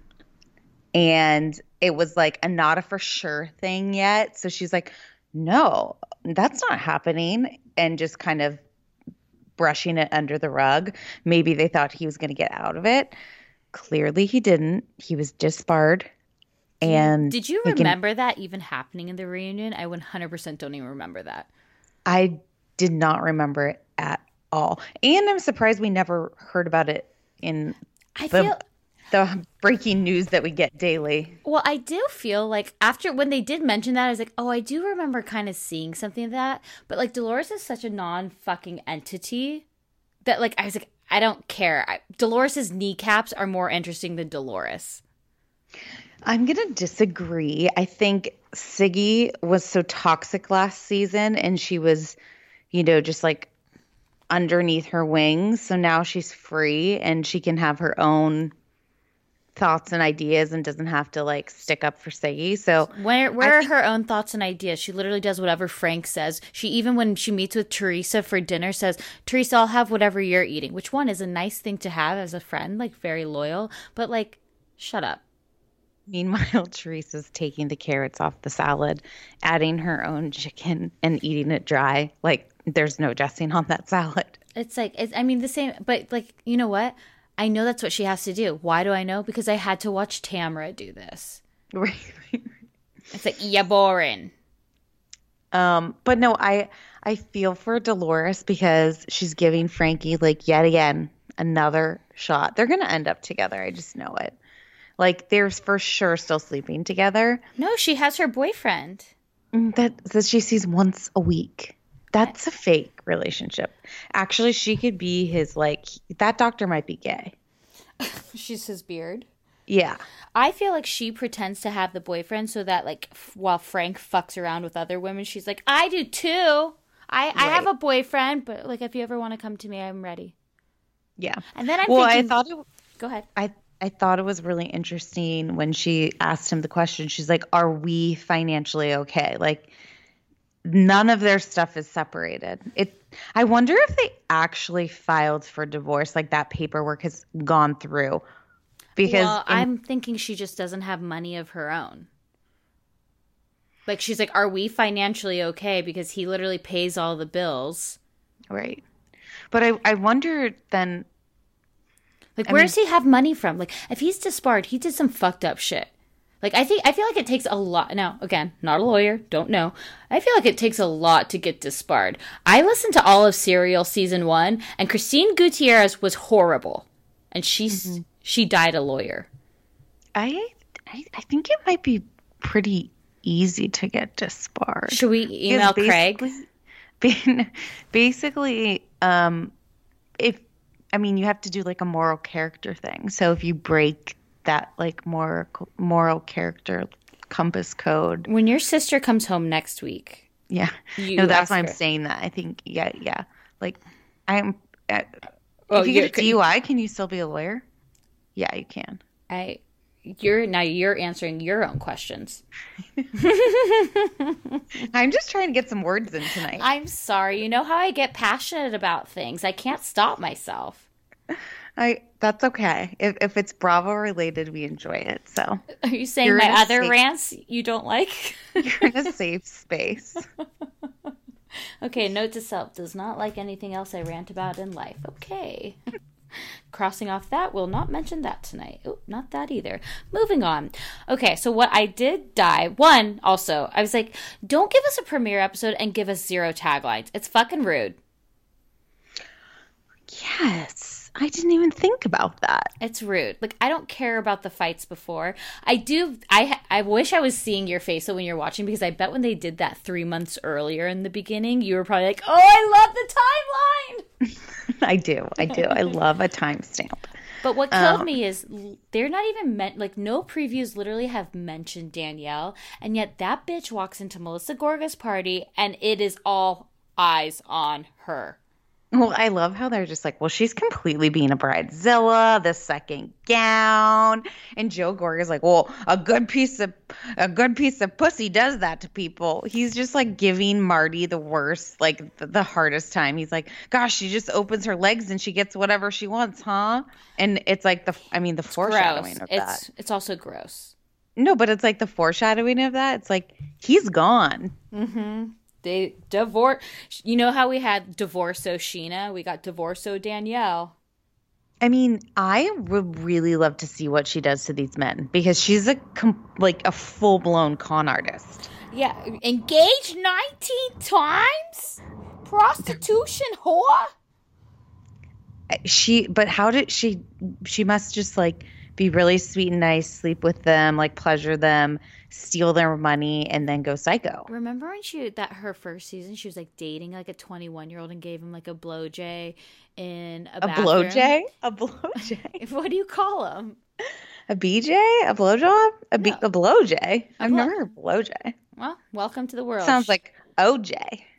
And it was like a not a for sure thing yet. So she's like, no, that's not happening. And just kind of brushing it under the rug. Maybe they thought he was going to get out of it. Clearly he didn't. He was disbarred. And did you he can- remember that even happening in the reunion? I one hundred percent don't even remember that. I did not remember it at all. And I'm surprised we never heard about it in I the, feel the breaking news that we get daily. Well, I do feel like after when they did mention that, I was like, oh, I do remember kind of seeing something of that. But like Dolores is such a non-fucking entity that like I was like, I don't care. I, Dolores's kneecaps are more interesting than Dolores. I'm going to disagree. I think Siggy was so toxic last season and she was, you know, just like underneath her wings. So now she's free and she can have her own thoughts and ideas and doesn't have to like stick up for Siggy. So where where think- are her own thoughts and ideas? She literally does whatever Frank says. She even when she meets with Teresa for dinner says, Teresa, I'll have whatever you're eating, which one is a nice thing to have as a friend, like very loyal, but like shut up. Meanwhile, Teresa's taking the carrots off the salad, adding her own chicken and eating it dry. Like there's no dressing on that salad. It's like, it's, I mean, the same, but like, you know what? I know that's what she has to do. Why do I know? Because I had to watch Tamra do this. Right. It's like, yeah, boring. Um, but no, I I feel for Dolores because she's giving Frankie like yet again another shot. They're gonna end up together. I just know it. Like they're for sure still sleeping together. No, she has her boyfriend. That that she sees once a week. That's a fake relationship. Actually, she could be his like that doctor might be gay. She's his beard. Yeah. I feel like she pretends to have the boyfriend so that like f- while Frank fucks around with other women, she's like, I do too. I, right. I have a boyfriend, but like if you ever want to come to me, I'm ready. Yeah. And then I'm well, thinking, I thought it, go ahead. I I thought it was really interesting when she asked him the question. She's like, "Are we financially okay?" Like none of their stuff is separated. It. I wonder if they actually filed for divorce, like that paperwork has gone through. Because well, in, I'm thinking she just doesn't have money of her own. Like she's like, "Are we financially okay?" Because he literally pays all the bills. Right. But I I wonder then. Like, I where mean, does he have money from? Like, if he's disbarred, he did some fucked up shit. Like, I think, I feel like it takes a lot. Now, again, not a lawyer, don't know. I feel like it takes a lot to get disbarred. I listened to all of Serial season one, and Christine Gutierrez was horrible. And she's, mm-hmm. she died a lawyer. I, I, I think it might be pretty easy to get disbarred. Should we email Craig? Basically, basically um, if, I mean, you have to do like a moral character thing. So if you break that like moral moral character compass code. When your sister comes home next week. Yeah. No, that's why I'm saying that. I think, yeah, yeah. Like, I'm, I, oh, if you get a D U I, can you still be a lawyer? Yeah, you can. I, you're, now you're answering your own questions. I'm just trying to get some words in tonight. I'm sorry. You know how I get passionate about things. I can't stop myself. I that's okay. If if it's Bravo related, we enjoy it. So are you saying you're my other safe, rants you don't like? You're in a safe space. Okay, note to self, does not like anything else I rant about in life. Okay. Crossing off that, we'll not mention that tonight. Oh, not that either. Moving on. Okay, so what I did die, one, also, I was like, don't give us a premiere episode and give us zero taglines. It's fucking rude. Yes. I didn't even think about that. It's rude. Like, I don't care about the fights before. I do. I I wish I was seeing your face when you're watching, because I bet when they did that three months earlier in the beginning, you were probably like, oh, I love the timeline. I do. I do. I love a timestamp. But what killed um, me is they're not even meant, like, no previews literally have mentioned Danielle, and yet that bitch walks into Melissa Gorga's party, and it is all eyes on her. Well, I love how they're just like, well, she's completely being a bridezilla, the second gown, and Joe Gorga's like, well, a good piece of a good piece of pussy does that to people. He's just like giving Marty the worst, like the, the hardest time. He's like, gosh, she just opens her legs and she gets whatever she wants, huh? And it's like the, I mean, the it's foreshadowing gross. of it's, that. It's also gross. No, but it's like the foreshadowing of that. It's like he's gone. Mm-hmm. They divorce. You know how we had Divorceo Sheena? We got Divorceo Danielle. I mean, I would really love to see what she does to these men because she's a com- like a full blown con artist. Yeah, engaged nineteen times, prostitution whore. She, but how did she? She must just like be really sweet and nice, sleep with them, like pleasure them, steal their money, and then go psycho. Remember when she that her first season, she was like dating like a twenty-one year old and gave him like a blowjay in a, A bathroom. blowjay? A blowjay? What do you call them? A B J? A blowjob? A, B- No. a blowjay? I've blow- never heard of blowjay. Well, welcome to the world. Sounds like O J.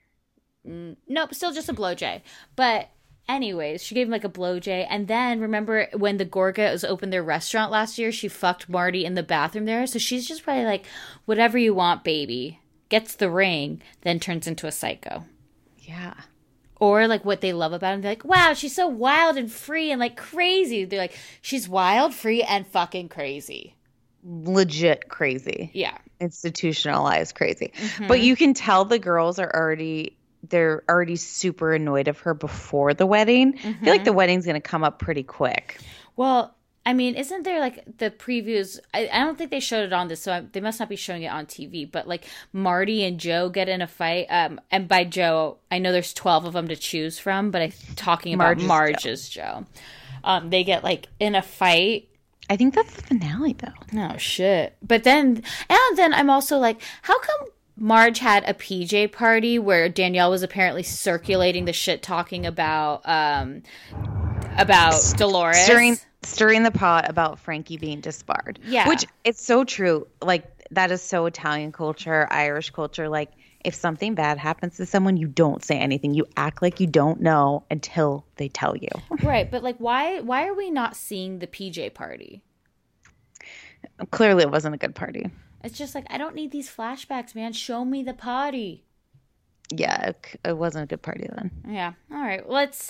Mm, nope, still just a blowjay. But anyways, she gave him like a blowjay. And then remember when the Gorgas opened their restaurant last year, she fucked Marty in the bathroom there. So she's just probably like, whatever you want, baby. Gets the ring, then turns into a psycho. Yeah. Or like what they love about him, they're like, wow, she's so wild and free and like crazy. They're like, she's wild, free, and fucking crazy. Legit crazy. Yeah. Institutionalized crazy. Mm-hmm. But you can tell the girls are already, they're already super annoyed of her before the wedding. Mm-hmm. I feel like the wedding's going to come up pretty quick. Well, I mean, isn't there like the previews? I, I don't think they showed it on this, so I, they must not be showing it on T V. But like Marty and Joe get in a fight. Um, and by Joe, I know there's twelve of them to choose from, but I'm talking about Marge's Marge's Joe. Um, they get like in a fight. I think that's the finale, though. Oh, shit. But then, and then I'm also like, how come Marge had a P J party where Danielle was apparently circulating the shit talking about, um, about Dolores? Stirring, stirring the pot about Frankie being disbarred. Yeah. Which, it's so true. Like, that is so Italian culture, Irish culture. Like, if something bad happens to someone, you don't say anything. You act like you don't know until they tell you. Right, but like, why why are we not seeing the P J party? Clearly, it wasn't a good party. It's just like, I don't need these flashbacks, man. Show me the party. Yeah, it, it wasn't a good party then. Yeah. All right. Let's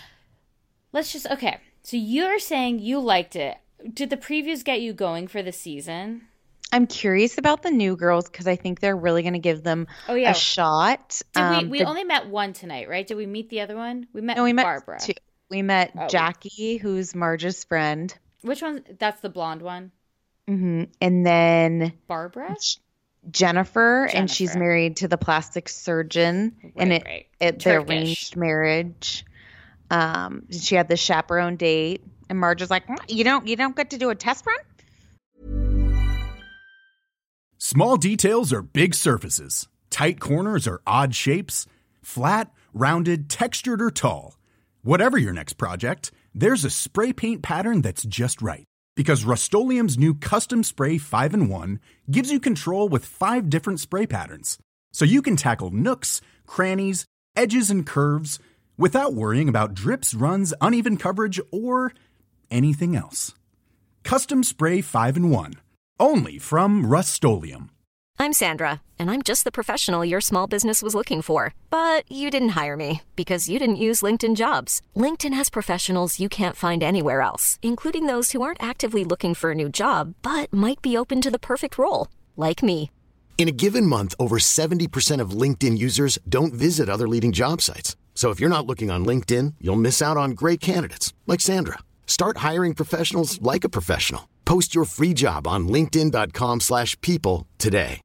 let's just okay. So you're saying you liked it. Did the previews get you going for the season? I'm curious about the new girls because I think they're really going to give them Oh, yeah. a shot. Did Um, we we the- only met one tonight, right? Did we meet the other one? We met no, we met Barbara. two. We met Oh. Jackie, who's Marge's friend, Which one? That's the blonde one. hmm and then Barbara? Jennifer, and she's Jennifer. married to the plastic surgeon, and Right, it, right. it their Turkish. arranged marriage. Um, she had the chaperone date, and Marge is like, "Mm, "You don't, you don't get to do a test run." Small details are big surfaces. Tight corners are odd shapes. Flat, rounded, textured, or tall. Whatever your next project, there's a spray paint pattern that's just right. Because Rust-Oleum's new Custom Spray five in one gives you control with five different spray patterns. So you can tackle nooks, crannies, edges, and curves without worrying about drips, runs, uneven coverage, or anything else. Custom Spray five in one. Only from Rust-Oleum. I'm Sandra, and I'm just the professional your small business was looking for. But you didn't hire me because you didn't use LinkedIn Jobs. LinkedIn has professionals you can't find anywhere else, including those who aren't actively looking for a new job, but might be open to the perfect role, like me. In a given month, over seventy percent of LinkedIn users don't visit other leading job sites. So if you're not looking on LinkedIn, you'll miss out on great candidates like Sandra. Start hiring professionals like a professional. Post your free job on linkedin.com slash people today.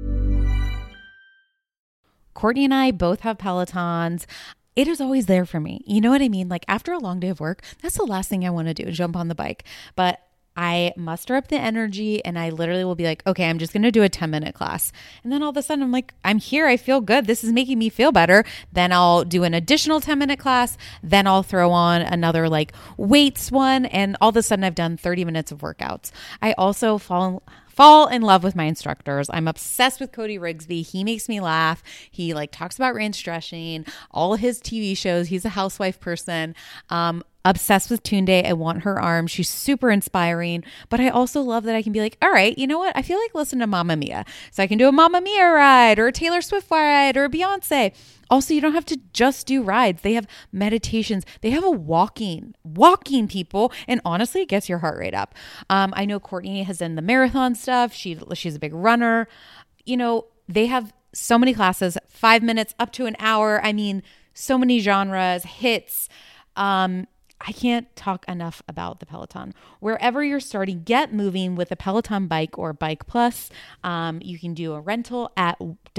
Courtney and I both have Pelotons. It is always there for me. You know what I mean? Like after a long day of work, that's the last thing I want to do, jump on the bike. But I muster up the energy and I literally will be like, okay, I'm just going to do a ten minute class. And then all of a sudden I'm like, I'm here. I feel good. This is making me feel better. Then I'll do an additional ten minute class. Then I'll throw on another like weights one. And all of a sudden I've done thirty minutes of workouts. I also fall fall in love with my instructors. I'm obsessed with Cody Rigsby. He makes me laugh. He like talks about range stretching, all his T V shows. He's a housewife person. Um, obsessed with Tunde. I want her arm. She's super inspiring. But I also love that I can be like, all right, you know what? I feel like listening to Mamma Mia. So I can do a Mamma Mia ride or a Taylor Swift ride or a Beyonce. Also, you don't have to just do rides. They have meditations. They have a walking, walking people. And honestly, it gets your heart rate up. Um, I know Courtney has done the marathon stuff. She, she's a big runner. You know, they have so many classes, five minutes up to an hour. I mean, so many genres, hits. Um, I can't talk enough about the Peloton. Wherever you're starting, get moving with a Peloton bike or Bike Plus. Um, you can do a rental at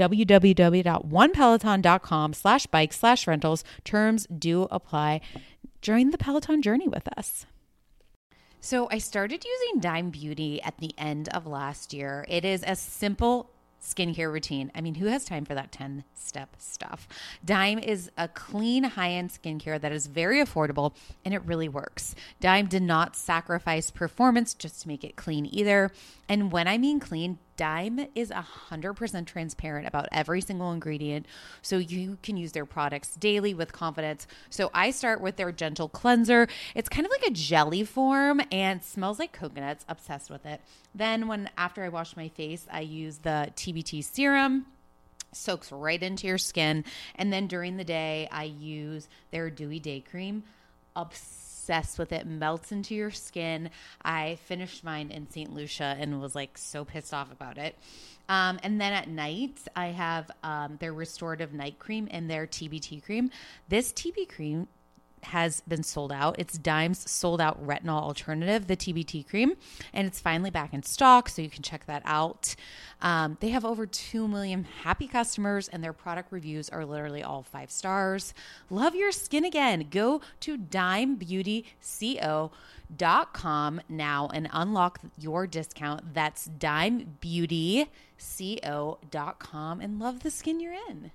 www.onepeloton.com slash bike slash rentals. Terms do apply. Join the Peloton journey with us. So I started using Dime Beauty at the end of last year. It is a simple skincare routine. I mean, who has time for that ten-step stuff? Dime is a clean, high-end skincare that is very affordable, and it really works. Dime did not sacrifice performance just to make it clean either. And when I mean clean, Dime is one hundred percent transparent about every single ingredient, so you can use their products daily with confidence. So I start with their gentle cleanser. It's kind of like a jelly form and smells like coconuts. Obsessed with it. Then when after I wash my face, I use the T B T serum. Soaks right into your skin. And then during the day, I use their Dewy Day Cream. Obsessed Obsessed with it, melts into your skin. I finished mine in Saint Lucia and was like so pissed off about it. Um, and then at night, I have um, their restorative night cream and their T B T cream. This T B cream has been sold out. It's Dime's sold out retinol alternative, the T B T cream, and it's finally back in stock, so you can check that out. Um, they have over two million happy customers, and their product reviews are literally all five stars. Love your skin again. Go to dime beauty co dot com now and unlock your discount. That's dime beauty co dot com and love the skin you're in.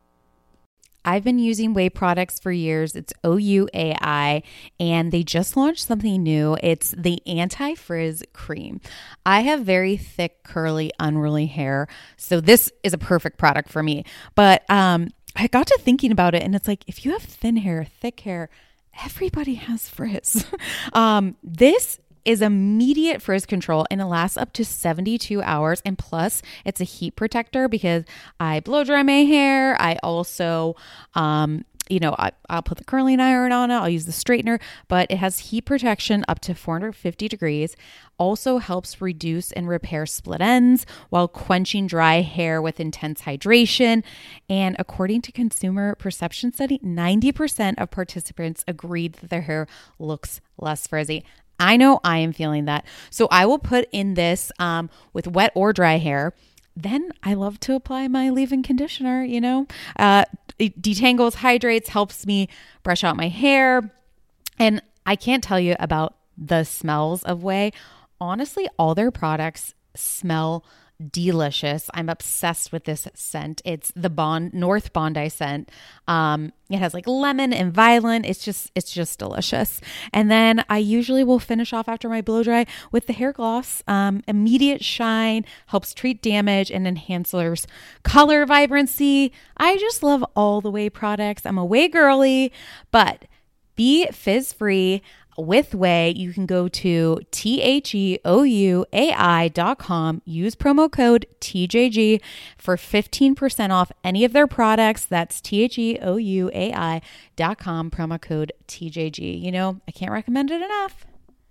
I've been using Ouai products for years. It's O U A I, and they just launched something new. It's the Anti-Frizz Cream. I have very thick, curly, unruly hair, so this is a perfect product for me. But um, I got to thinking about it, and it's like, if you have thin hair, thick hair, everybody has frizz. um, this is immediate frizz control, and it lasts up to seventy-two hours. And plus, it's a heat protector because I blow dry my hair. I also, um, you know, I, I'll put the curling iron on it. I'll use the straightener, but it has heat protection up to four hundred fifty degrees. Also helps reduce and repair split ends while quenching dry hair with intense hydration. And according to Consumer Perception Study, ninety percent of participants agreed that their hair looks less frizzy. I know I am feeling that. So I will put in this um, with wet or dry hair. Then I love to apply my leave-in conditioner, you know. Uh, it detangles, hydrates, helps me brush out my hair. And I can't tell you about the smells of Ouai. Honestly, all their products smell delicious. I'm obsessed with this scent. It's the Bond North Bondi scent. Um, it has like lemon and violet. It's just, it's just delicious. And then I usually will finish off after my blow dry with the hair gloss. Um, immediate shine, helps treat damage, and enhances color vibrancy. I just love all the Ouai products. I'm a Ouai girly, but be fizz free. With Ouai, you can go to T H E O U A I dot com, use promo code T J G for fifteen percent off any of their products. That's T H E O U A I dot com, promo code T J G. You know, I can't recommend it enough.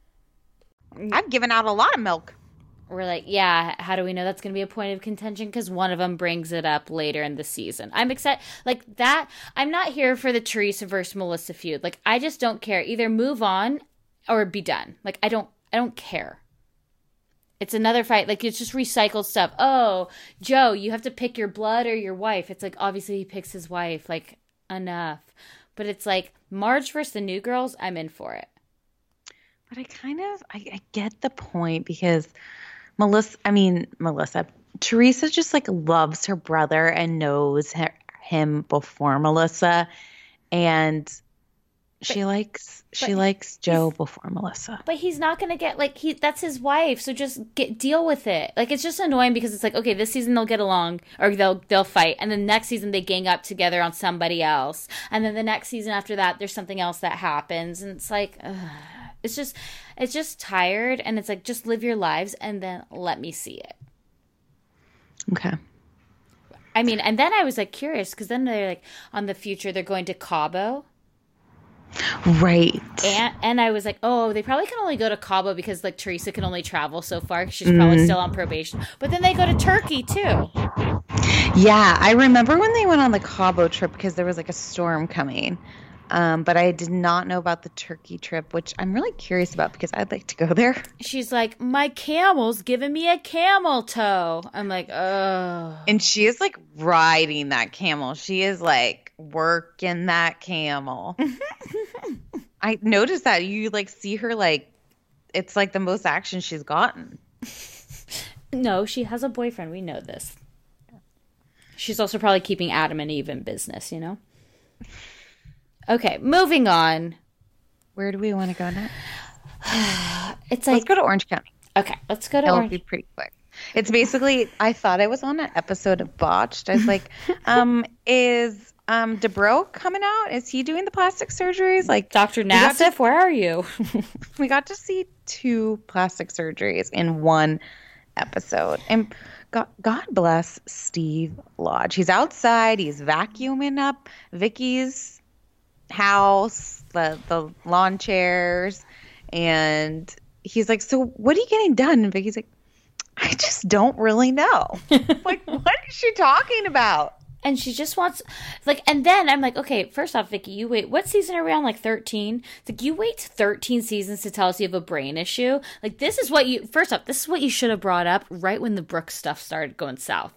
I've given out a lot of milk. We're like, yeah, how do we know that's going to be a point of contention? Because one of them brings it up later in the season. I'm excited. Like that, I'm not here for the Teresa versus Melissa feud. Like, I just don't care. Either move on or be done. Like, I don't, I don't care. It's another fight. Like, it's just recycled stuff. Oh, Joe, you have to pick your blood or your wife. It's like, obviously he picks his wife. Like, enough. But it's like, Marge versus the New Girls, I'm in for it. But I kind of, I, I get the point because Melissa, I mean, Melissa, Teresa just like loves her brother and knows her, him before Melissa. And she but, likes, she likes Joe before Melissa. But he's not going to get like, he, that's his wife. So just get, deal with it. Like, it's just annoying because it's like, okay, this season they'll get along or they'll, they'll fight. And then next season they gang up together on somebody else. And then the next season after that, there's something else that happens. And it's like, ugh. It's just, it's just tired, and it's like, just live your lives, and then let me see it. Okay. I mean, and then I was like curious because then they're like on the future they're going to Cabo, right? And and I was like, oh, they probably can only go to Cabo because like Teresa can only travel so far because she's probably mm. still on probation. But then they go to Turkey too. Yeah, I remember when they went on the Cabo trip because there was like a storm coming. Um, but I did not know about the Turkey trip, which I'm really curious about because I'd like to go there. She's like, my camel's giving me a camel toe. I'm like, oh. And she is like riding that camel. She is like working that camel. I noticed that you like see her like, it's like the most action she's gotten. No, she has a boyfriend. We know this. She's also probably keeping Adam and Eve in business, you know? Okay, moving on. Where do we want to go next? It's like, let's go to Orange County. Okay, let's go to That Orange. will be pretty quick. It's basically, I thought I was on an episode of Botched. I was like, um, is um Dubrow coming out? Is he doing the plastic surgeries? Like Doctor Nassif, where are you? We got to see two plastic surgeries in one episode. And God, God bless Steve Lodge. He's outside. He's vacuuming up Vicky's house, the the lawn chairs, and he's like, so what are you getting done? And Vicky's like, I just don't really know. Like, what is she talking about? And she just wants, like, and then I'm like, okay, first off, Vicky, you wait, what season are we on, like thirteen? It's like, you wait thirteen seasons to tell us you have a brain issue? Like, this is what you, first off, this is what you should have brought up right when the Brooke stuff started going south.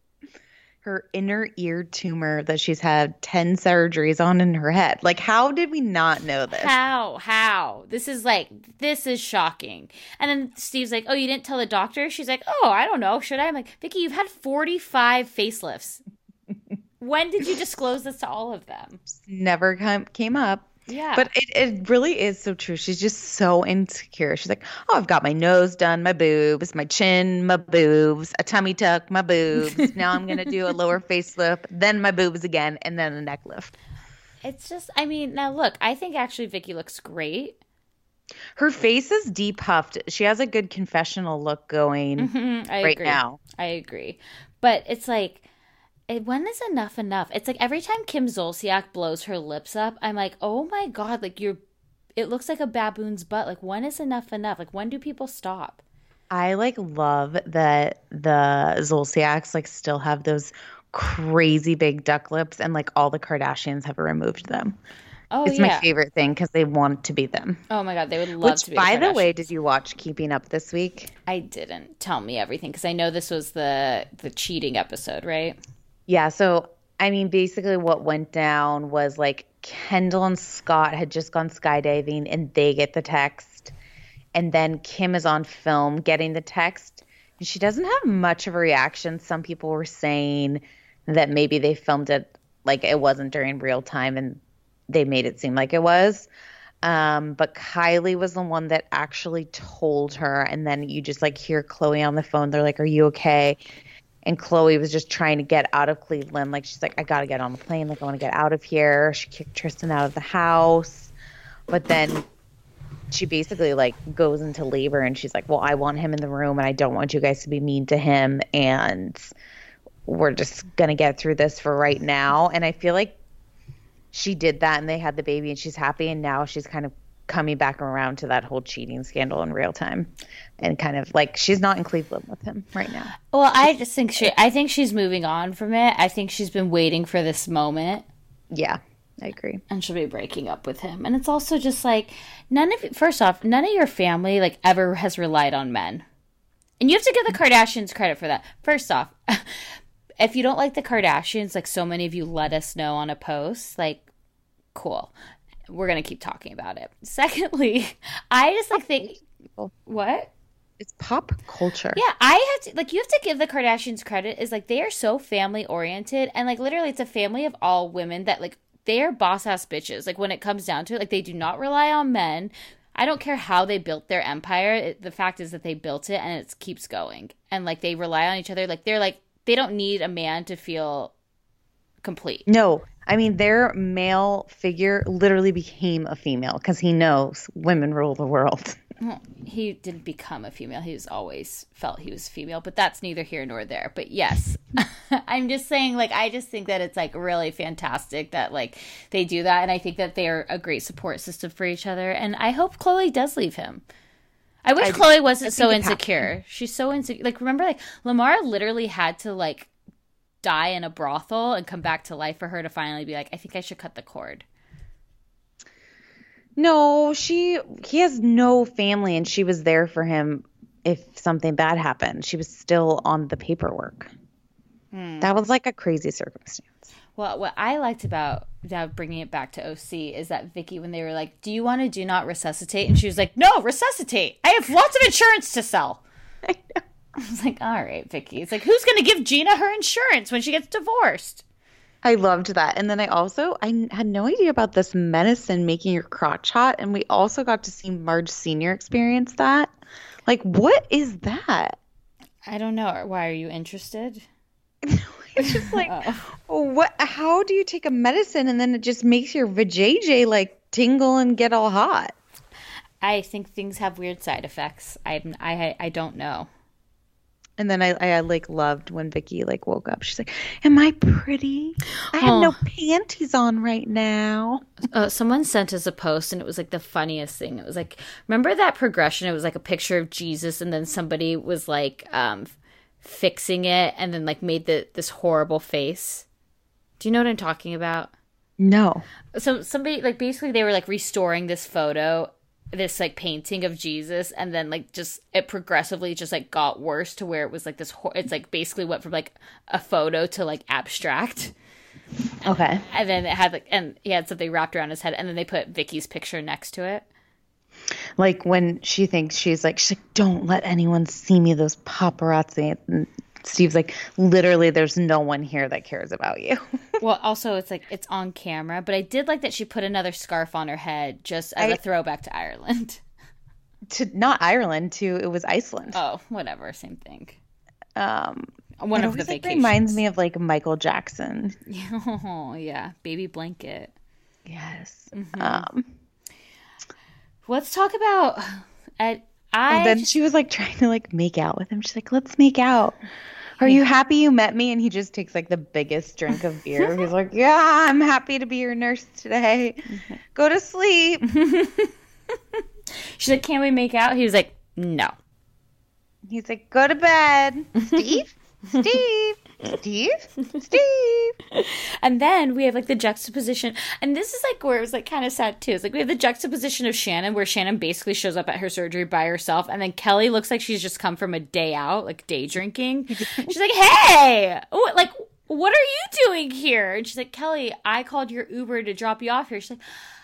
Her inner ear tumor that she's had ten surgeries on in her head. Like, how did we not know this? How? How? This is like, this is shocking. And then Steve's like, oh, you didn't tell the doctor? She's like, oh, I don't know. Should I? I'm like, Vicky, you've had forty-five facelifts. When did you disclose this to all of them? Never come, came up. Yeah. But it, it really is so true. She's just so insecure. She's like, oh, I've got my nose done, my boobs, my chin, my boobs, a tummy tuck, my boobs. Now I'm going to do a lower facelift, then my boobs again, and then a neck lift. It's just, I mean, now look, I think actually Vicky looks great. Her face is depuffed. She has a good confessional look going Mm-hmm, I right agree. now. I agree. But it's like, it, when is enough enough? It's like every time Kim Zolciak blows her lips up, I'm like, oh my God, like you're, it looks like a baboon's butt. Like, when is enough enough? Like, when do people stop? I like love that the Zolciaks like still have those crazy big duck lips, and like all the Kardashians have removed them. Oh, it's yeah. my favorite thing because they want to be them. Oh my God, they would love Which, to be. by the way, Kardashians. did you watch Keeping Up this week? I didn't. Tell me everything, because I know this was the the cheating episode, right? Yeah, so I mean, basically what went down was like Kendall and Scott had just gone skydiving and they get the text. And then Kim is on film getting the text. And she doesn't have much of a reaction. Some people were saying that maybe they filmed it like it wasn't during real time and they made it seem like it was. Um, but Kylie was the one that actually told her. And then you just like hear Khloe on the phone. They're like, are you okay? And Khloe was just trying to get out of Cleveland. Like, she's like, I got to get on the plane. Like, I want to get out of here. She kicked Tristan out of the house. But then she basically, like, goes into labor. And she's like, well, I want him in the room. And I don't want you guys to be mean to him. And we're just going to get through this for right now. And I feel like she did that. And they had the baby. And she's happy. And now she's kind of coming back around to that whole cheating scandal in real time, and kind of like she's not in Cleveland with him right now. Well, I just think she, I think she's moving on from it. I think she's been waiting for this moment. Yeah, I agree. And she'll be breaking up with him. And it's also just like, none of, first off, none of your family like ever has relied on men. And you have to give the Kardashians credit for that. First off, if you don't like the Kardashians, like so many of you let us know on a post, like, cool. We're going to keep talking about it. Secondly, I just like think, what? It's pop culture. Yeah, I have to, like, you have to give the Kardashians credit, is like they are so family oriented, and like literally it's a family of all women that like they are boss ass bitches. Like when it comes down to it, like they do not rely on men. I don't care how they built their empire. It, the fact is that they built it and it keeps going. And like they rely on each other. Like they're like, they don't need a man to feel complete. No. I mean, their male figure literally became a female because he knows women rule the world. Well, he didn't become a female. He was always felt he was female, but that's neither here nor there. But yes, I'm just saying, like, I just think that it's like really fantastic that like they do that. And I think that they're a great support system for each other. And I hope Khloe does leave him. I wish I Khloe wasn't so insecure. She's so insecure. Like, remember, like Lamar literally had to like die in a brothel and come back to life for her to finally be like, I think I should cut the cord. No, she he has no family, and she was there for him if something bad happened. She was still on the paperwork. Hmm. That was like a crazy circumstance. Well, what I liked about now bringing it back to O C is that Vicky, when they were like, "Do you want to do not resuscitate?" and she was like, "No, resuscitate. I have lots of insurance to sell." I know. I was like, "All right, Vicky." It's like, who's going to give Gina her insurance when she gets divorced? I loved that. And then I also, I had no idea about this medicine making your crotch hot. And we also got to see Marge Senior experience that. Like, what is that? I don't know. Why are you interested? It's just like, oh. what? How do you take a medicine and then it just makes your vajayjay like tingle and get all hot? I think things have weird side effects. I I I don't know. And then I, I like loved when Vicky like woke up. She's like, "Am I pretty? I have oh. no panties on right now." Uh, someone sent us a post, and it was like the funniest thing. It was like, remember that progression? It was like a picture of Jesus, and then somebody was like um, fixing it, and then like made the this horrible face. Do you know what I'm talking about? No. So somebody like basically they were like restoring this photo. This like painting of Jesus, and then like just it progressively just like got worse to where it was like this ho- it's like basically went from like a photo to like abstract. Okay. And then it had like and he had something wrapped around his head, and then they put Vicky's picture next to it. Like when she thinks she's like she's like, "Don't let anyone see me, those paparazzi." And Steve's like, "Literally there's no one here that cares about you." Well, also it's like it's on camera, but I did like that she put another scarf on her head just as I, a throwback to Ireland. To not Ireland, to it was Iceland. Oh, whatever, same thing. Um, one it of the always, like, vacations. Reminds me of like Michael Jackson. Oh yeah, baby blanket. Yes. Mm-hmm. Um, let's talk about. I. I and then she was like trying to like make out with him. She's like, "Let's make out. Are you happy you met me?" And he just takes like the biggest drink of beer. He's like, "Yeah, I'm happy to be your nurse today. Go to sleep." She's like, "Can we make out?" He was like, "No." He's like, "Go to bed." Steve? Steve? Steve? Steve? And then we have like the juxtaposition. And this is like where it was like kind of sad too. It's like we have the juxtaposition of Shannon where Shannon basically shows up at her surgery by herself. And then Kelly looks like she's just come from a day out, like day drinking. She's like, "Hey, what, like, what are you doing here?" And she's like, "Kelly, I called your Uber to drop you off here." She's like,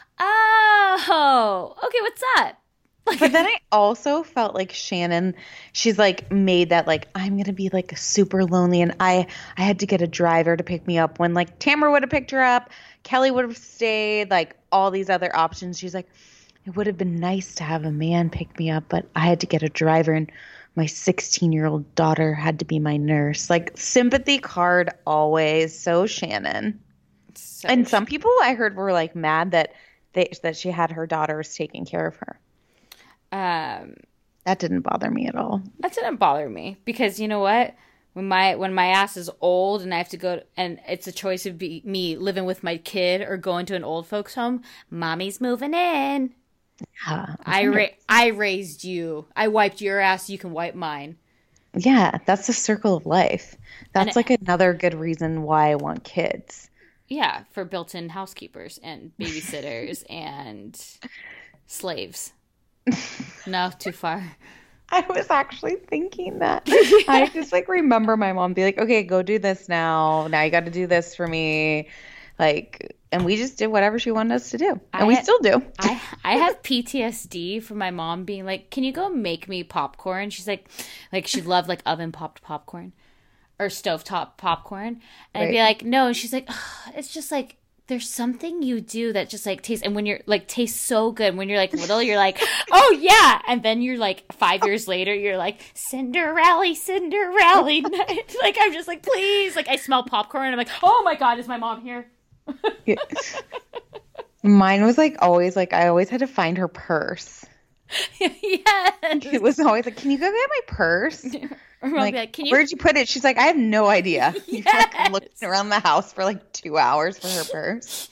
"Oh, okay, what's up?" Like, but then I also felt like Shannon, she's like made that like, I'm going to be like super lonely. And I, I had to get a driver to pick me up when like Tamara would have picked her up. Kelly would have stayed, like all these other options. She's like, it would have been nice to have a man pick me up, but I had to get a driver and my sixteen year old daughter had to be my nurse. Like sympathy card always. So Shannon. So and some people I heard were like mad that they, that she had her daughters taking care of her. Um, that didn't bother me at all. That didn't bother me because you know what? When my when my ass is old and I have to go to, and it's a choice of be, me living with my kid or going to an old folks home, mommy's moving in. Yeah, I ra- I raised you. I wiped your ass. You can wipe mine. Yeah, that's the circle of life. That's and like it, another good reason why I want kids. Yeah, for built-in housekeepers and babysitters and slaves. No, too far. I was actually thinking that. I just like remember my mom be like, "Okay, go do this now. Now you got to do this for me." Like, and we just did whatever she wanted us to do. And I we had, still do. I I have P T S D from my mom being like, "Can you go make me popcorn?" She's like, like she loved like oven popped popcorn or stovetop popcorn. And right. I'd be like, "No." And she's like, oh, "It's just like, there's something you do that just like tastes," and when you're like tastes so good when you're like little, you're like, "Oh yeah," and then you're like five years later, you're like, "Cinderella, Cinderella." Like I'm just like, please, like I smell popcorn, and I'm like, "Oh my god, is my mom here?" Yeah. Mine was like always like I always had to find her purse. Yes, it was always like, "Can you go get my purse?" Or like, like, Can you... where'd you put it? She's like, "I have no idea." Yes. You're like looking around the house for like two hours for her purse.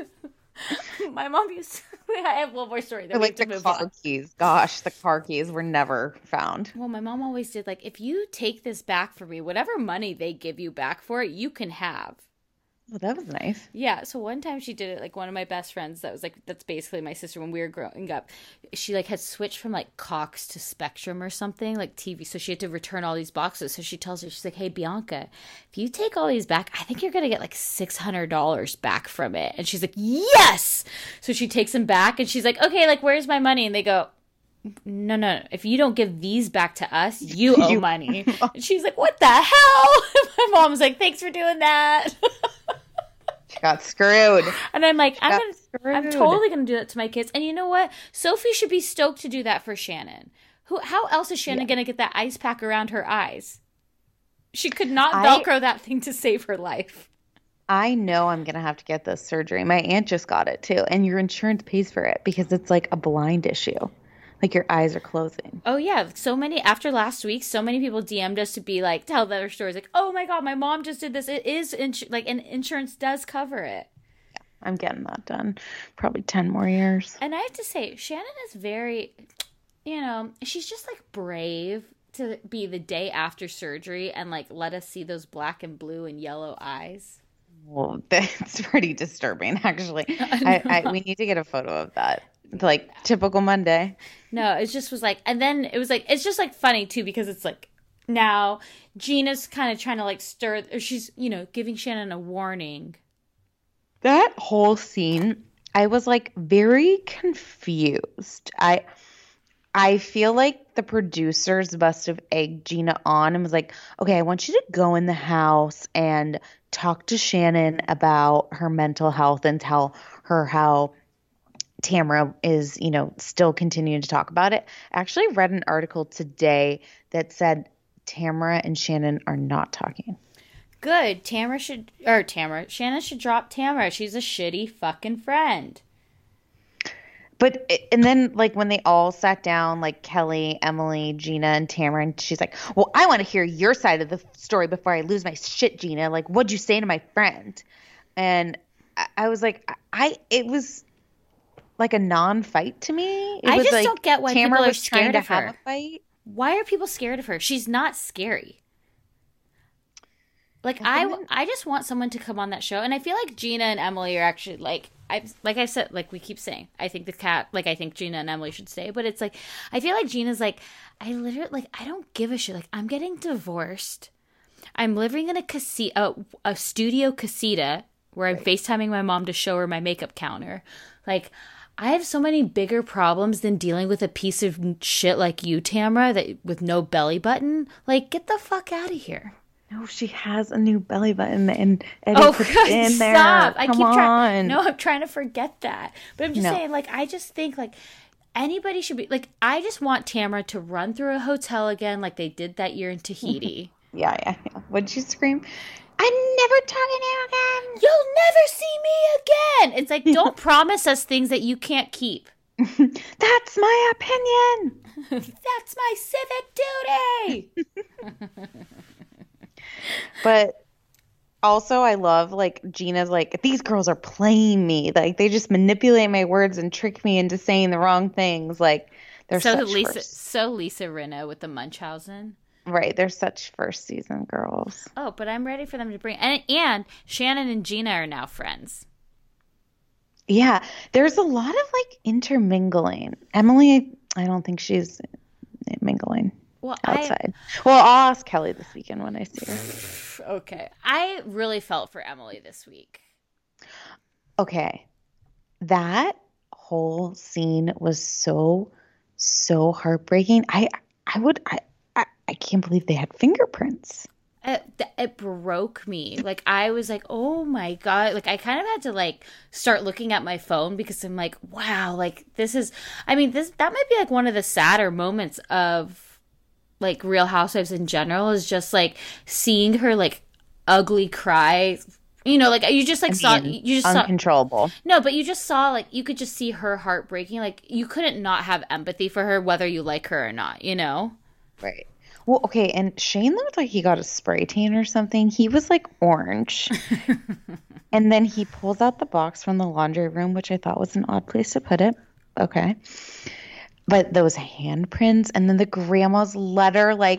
My mom used to... I have one more story. Or like the car on. keys. Gosh, the car keys were never found. Well, my mom always did like, if you take this back for me, whatever money they give you back for it, you can have. Oh, that was nice. Yeah. So one time she did it, like one of my best friends that was like, that's basically my sister when we were growing up. She like had switched from like Cox to Spectrum or something, like T V. So she had to return all these boxes. So she tells her, she's like, hey, Bianca, if you take all these back, I think you're going to get like six hundred dollars back from it. And she's like, yes. So she takes them back and she's like, okay, like, where's my money? And they go, no, no, no. If you don't give these back to us, you owe You- money. And she's like, what the hell? My mom's like, thanks for doing that. She got screwed. And I'm like, I'm got gonna, I'm screwed. totally gonna do that to my kids. And you know what? Sophie should be stoked to do that for Shannon. Who? How else is Shannon Yeah. gonna get that ice pack around her eyes? She could not I- Velcro that thing to save her life. I know I'm going to have to get this surgery. My aunt just got it too. And your insurance pays for it because it's like a blind issue. Like your eyes are closing. Oh yeah, so many after last week. So many people D M'd us to be like, tell their stories. Like, oh my god, my mom just did this. It is insu- like, and insurance does cover it. I'm getting that done. Probably ten more years. And I have to say, Shannon is very, you know, she's just like brave to be the day after surgery and like let us see those black and blue and yellow eyes. Well, that's pretty disturbing, actually. I, I, we need to get a photo of that. It's like typical Monday. No, it just was like, and then it was like, it's just like funny too because it's like now Gina's kind of trying to like stir, or she's, you know, giving Shannon a warning. That whole scene, I was like very confused. I I feel like the producers must have egged Gina on and was like, okay, I want you to go in the house and talk to Shannon about her mental health and tell her how Tamara is, you know, still continuing to talk about it. I actually read an article today that said Tamara and Shannon are not talking. Good. Tamara should, or Tamara, Shannon should drop Tamara. She's a shitty fucking friend. But, and then, like, when they all sat down, like Kelly, Emily, Gina, and Tamara, and she's like, well, I want to hear your side of the story before I lose my shit, Gina. Like, what'd you say to my friend? And I, I was like, I, it was like a non-fight to me. It I was just like don't get why Tamara people are was trying scared to of have her. a fight. Why are people scared of her? She's not scary. Like I, I just want someone to come on that show, and I feel like Gina and Emily are actually like I, like I said, like we keep saying, I think the cat, like I think Gina and Emily should stay, but it's like I feel like Gina's like I literally like I don't give a shit. Like I'm getting divorced, I'm living in a casita, a, a studio casita where I'm right. FaceTiming my mom to show her my makeup counter. Like I have so many bigger problems than dealing with a piece of shit like you, Tamara, that with no belly button. Like get the fuck out of here. No, she has a new belly button, and Eddie oh, puts God, it in there. Stop. Come I keep on. trying. No, I'm trying to forget that. But I'm just no. saying, like, I just think, like, anybody should be, like, I just want Tamara to run through a hotel again like they did that year in Tahiti. yeah, yeah, yeah. What'd she scream? I'm never talking to you again. You'll never see me again. It's like, don't promise us things that you can't keep. That's my opinion. That's my civic duty. But also I love like Gina's like these girls are playing me, like they just manipulate my words and trick me into saying the wrong things. Like they're so such Lisa first. so Lisa Rinna with the Munchausen. Right, they're such first season girls. Oh, but I'm ready for them to bring and and Shannon and Gina are now friends. Yeah, there's a lot of like intermingling. Emily, I don't think she's mingling. Well, outside. I, well, I'll ask Kelly this weekend when I see her. Okay. I really felt for Emily this week. Okay. That whole scene was so, so heartbreaking. I I would, I, I, I can't believe they had fingerprints. It, it broke me. Like, I was like, oh my God. Like, I kind of had to, like, start looking at my phone because I'm like, wow, like, this is, I mean, this, that might be, like, one of the sadder moments of, like Real Housewives in general is just like seeing her like ugly cry, you know, like you just like I saw mean, you just uncontrollable. Saw, no, but you just saw like you could just see her heart breaking. Like you couldn't not have empathy for her whether you like her or not, you know? Right. Well, okay, and Shane looked like he got a spray tan or something. He was like orange. And then he pulls out the box from the laundry room, which I thought was an odd place to put it. Okay. But those handprints and then the grandma's letter, like,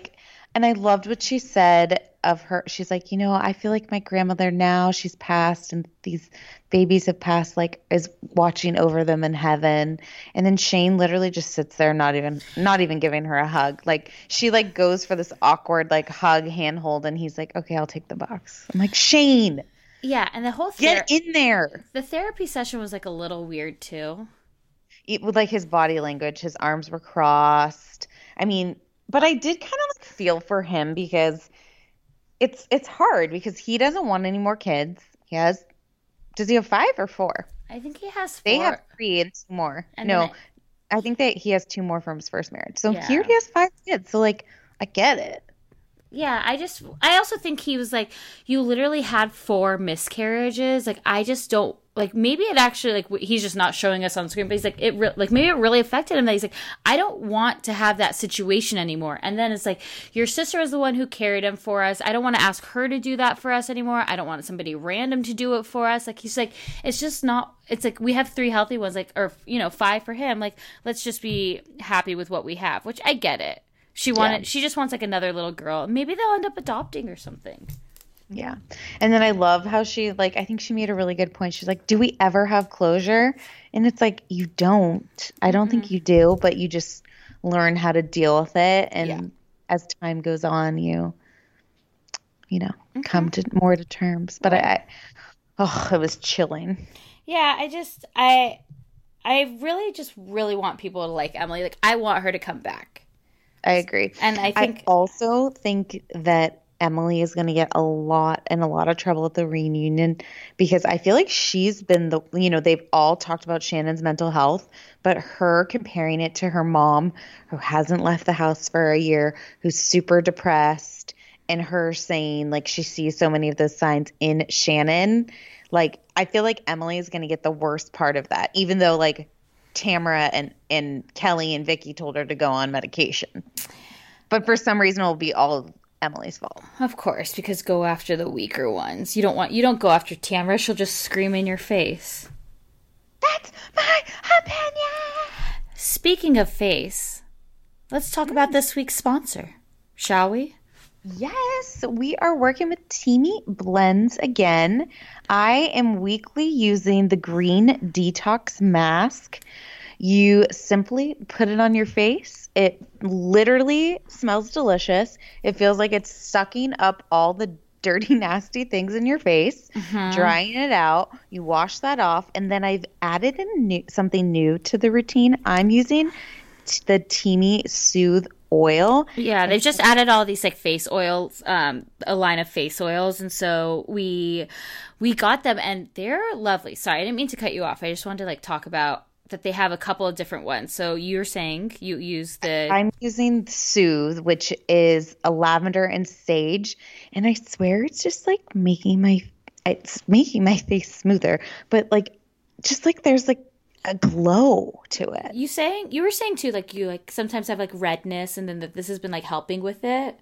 And I loved what she said of her. She's like, you know, I feel like my grandmother now, she's passed and these babies have passed, like is watching over them in heaven. And then Shane literally just sits there, not even, not even giving her a hug. Like she like goes for this awkward like hug handhold and he's like, okay, I'll take the box. I'm like, Shane. Yeah. And the whole, get ther- in there. The therapy session was like a little weird too. It, with like his body language, his arms were crossed. I mean, but I did kind of like feel for him because it's it's hard because he doesn't want any more kids. He has, does he have five or four? I think he has four. They have three and two more. And no, I, I think that he has two more from his first marriage. So yeah. here he has five kids. So like, I get it. Yeah, I just, I also think he was like, you literally had four miscarriages. Like, I just don't, like, maybe it actually, like, he's just not showing us on screen, but he's like, it, re- like, maybe it really affected him that he's like, I don't want to have that situation anymore. And then it's like, your sister is the one who carried him for us. I don't want to ask her to do that for us anymore. I don't want somebody random to do it for us. Like, he's like, it's just not, it's like, we have three healthy ones, like, or, you know, five for him. Like, let's just be happy with what we have, which I get it. She wanted. Yeah. She just wants like another little girl. Maybe they'll end up adopting or something. Yeah. And then I love how she like. I think she made a really good point. She's like, "Do we ever have closure?" And it's like, you don't. I don't mm-hmm. think you do, but you just learn how to deal with it. And yeah. as time goes on, you, you know, mm-hmm. come to more to terms. But right. I, I, oh, it was chilling. Yeah, I just, I, I really just really want people to like Emily. Like, I want her to come back. I agree. And I think I also think that Emily is going to get a lot in a lot of trouble at the reunion because I feel like she's been the, you know, they've all talked about Shannon's mental health, but her comparing it to her mom who hasn't left the house for a year, who's super depressed, and her saying like she sees so many of those signs in Shannon. Like, I feel like Emily is going to get the worst part of that, even though like Tamara and, and Kelly and Vicky told her to go on medication. But for some reason, it will be all of Emily's fault. Of course, because go after the weaker ones. You don't want, you don't go after Tamara. She'll just scream in your face. That's my opinion. Speaking of face, let's talk mm. about this week's sponsor, shall we? Yes, we are working with Teami Blends again. I am weekly using the Green Detox Mask. You simply put it on your face. It literally smells delicious. It feels like it's sucking up all the dirty, nasty things in your face, mm-hmm. drying it out. You wash that off. And then I've added in new, something new to the routine. I'm using t- the Teami Soothe oil. Yeah, they've just added all these like face oils, um, a line of face oils, and so we we got them and they're lovely. Sorry, I didn't mean to cut you off. I just wanted to like talk about that they have a couple of different ones. So you're saying you use the I'm using Soothe, which is a lavender and sage, and I swear it's just like making my it's making my face smoother, but like just like there's like a glow to it. You saying you were saying too, like you like sometimes have like redness, and then that this has been like helping with it.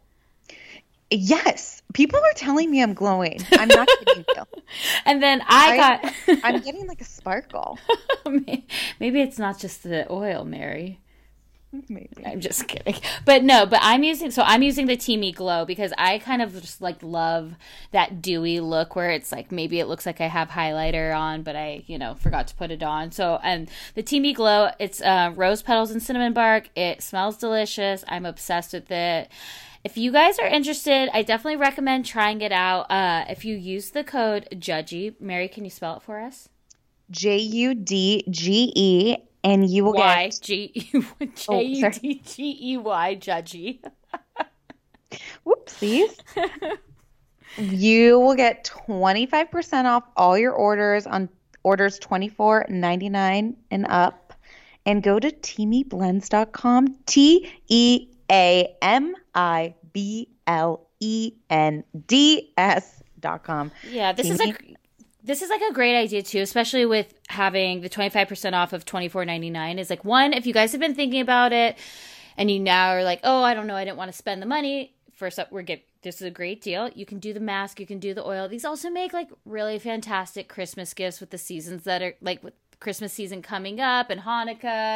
Yes, people are telling me I'm glowing. I'm not kidding you. And then I, I got I'm getting like a sparkle. Maybe it's not just the oil, Mary. Maybe. I'm just kidding. But no, but I'm using, so I'm using the Teami Glow because I kind of just like love that dewy look where it's like, maybe it looks like I have highlighter on, but I, you know, forgot to put it on. So, and the Teami Glow, it's uh, rose petals and cinnamon bark. It smells delicious. I'm obsessed with it. If you guys are interested, I definitely recommend trying it out. Uh, if you use the code Judgy, Mary, can you spell it for us? J U D G E. And you will y, get G, J U D G E Y, Judgy. Whoopsies. You will get twenty-five percent off all your orders on orders twenty-four ninety-nine and up. And go to teami blends dot com, T E A M I B L E N D S dot com. Yeah, this Teami- is like... This is like a great idea too, especially with having the twenty-five percent off of twenty-four ninety-nine. Is like, one, if you guys have been thinking about it and you now are like, oh, I don't know, I didn't want to spend the money. First up, we're get this is a great deal. You can do the mask, you can do the oil. These also make like really fantastic Christmas gifts with the seasons that are like with Christmas season coming up and Hanukkah.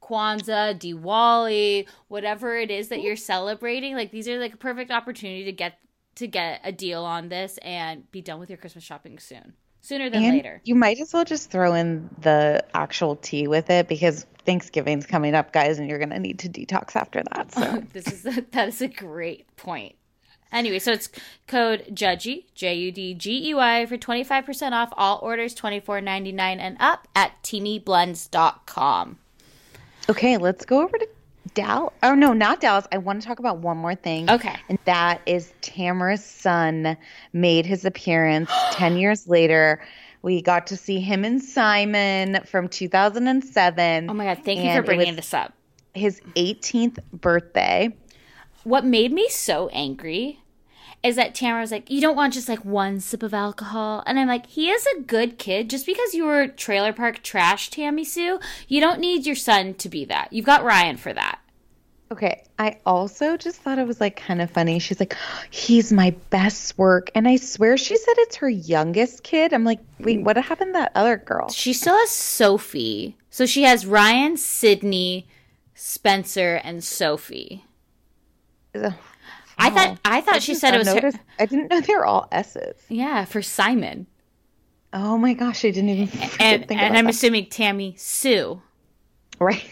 Kwanzaa, Diwali, whatever it is that you're celebrating. Like, these are like a perfect opportunity to get to get a deal on this and be done with your Christmas shopping soon. Sooner than and later. You might as well just throw in the actual tea with it because Thanksgiving's coming up, guys, and you're going to need to detox after that. So this is a, that is a great point. Anyway, so it's code Judgy, J U D G E Y, for twenty-five percent off all orders twenty-four ninety-nine and up at teamy blends dot com. Okay, let's go over to Dallas. Oh, no, not Dallas. I want to talk about one more thing. Okay. And that is Tamara's son made his appearance ten years later. We got to see him and Simon from two thousand seven. Oh, my God. Thank you for bringing this up. His eighteenth birthday. What made me so angry is that Tamara was like, you don't want just like one sip of alcohol. And I'm like, he is a good kid. Just because you were trailer park trash, Tammy Sue, you don't need your son to be that. You've got Ryan for that. Okay. I also just thought it was like kind of funny. She's like, he's my best work. And I swear she said it's her youngest kid. I'm like, wait, what happened to that other girl? She still has Sophie. So she has Ryan, Sydney, Spencer, and Sophie. Ugh. I thought I thought I she didn't said it was notice- her. I didn't know they were all S's. Yeah, for Simon. Oh my gosh, I didn't even And, think and about I'm that. assuming Tammy Sue. Right.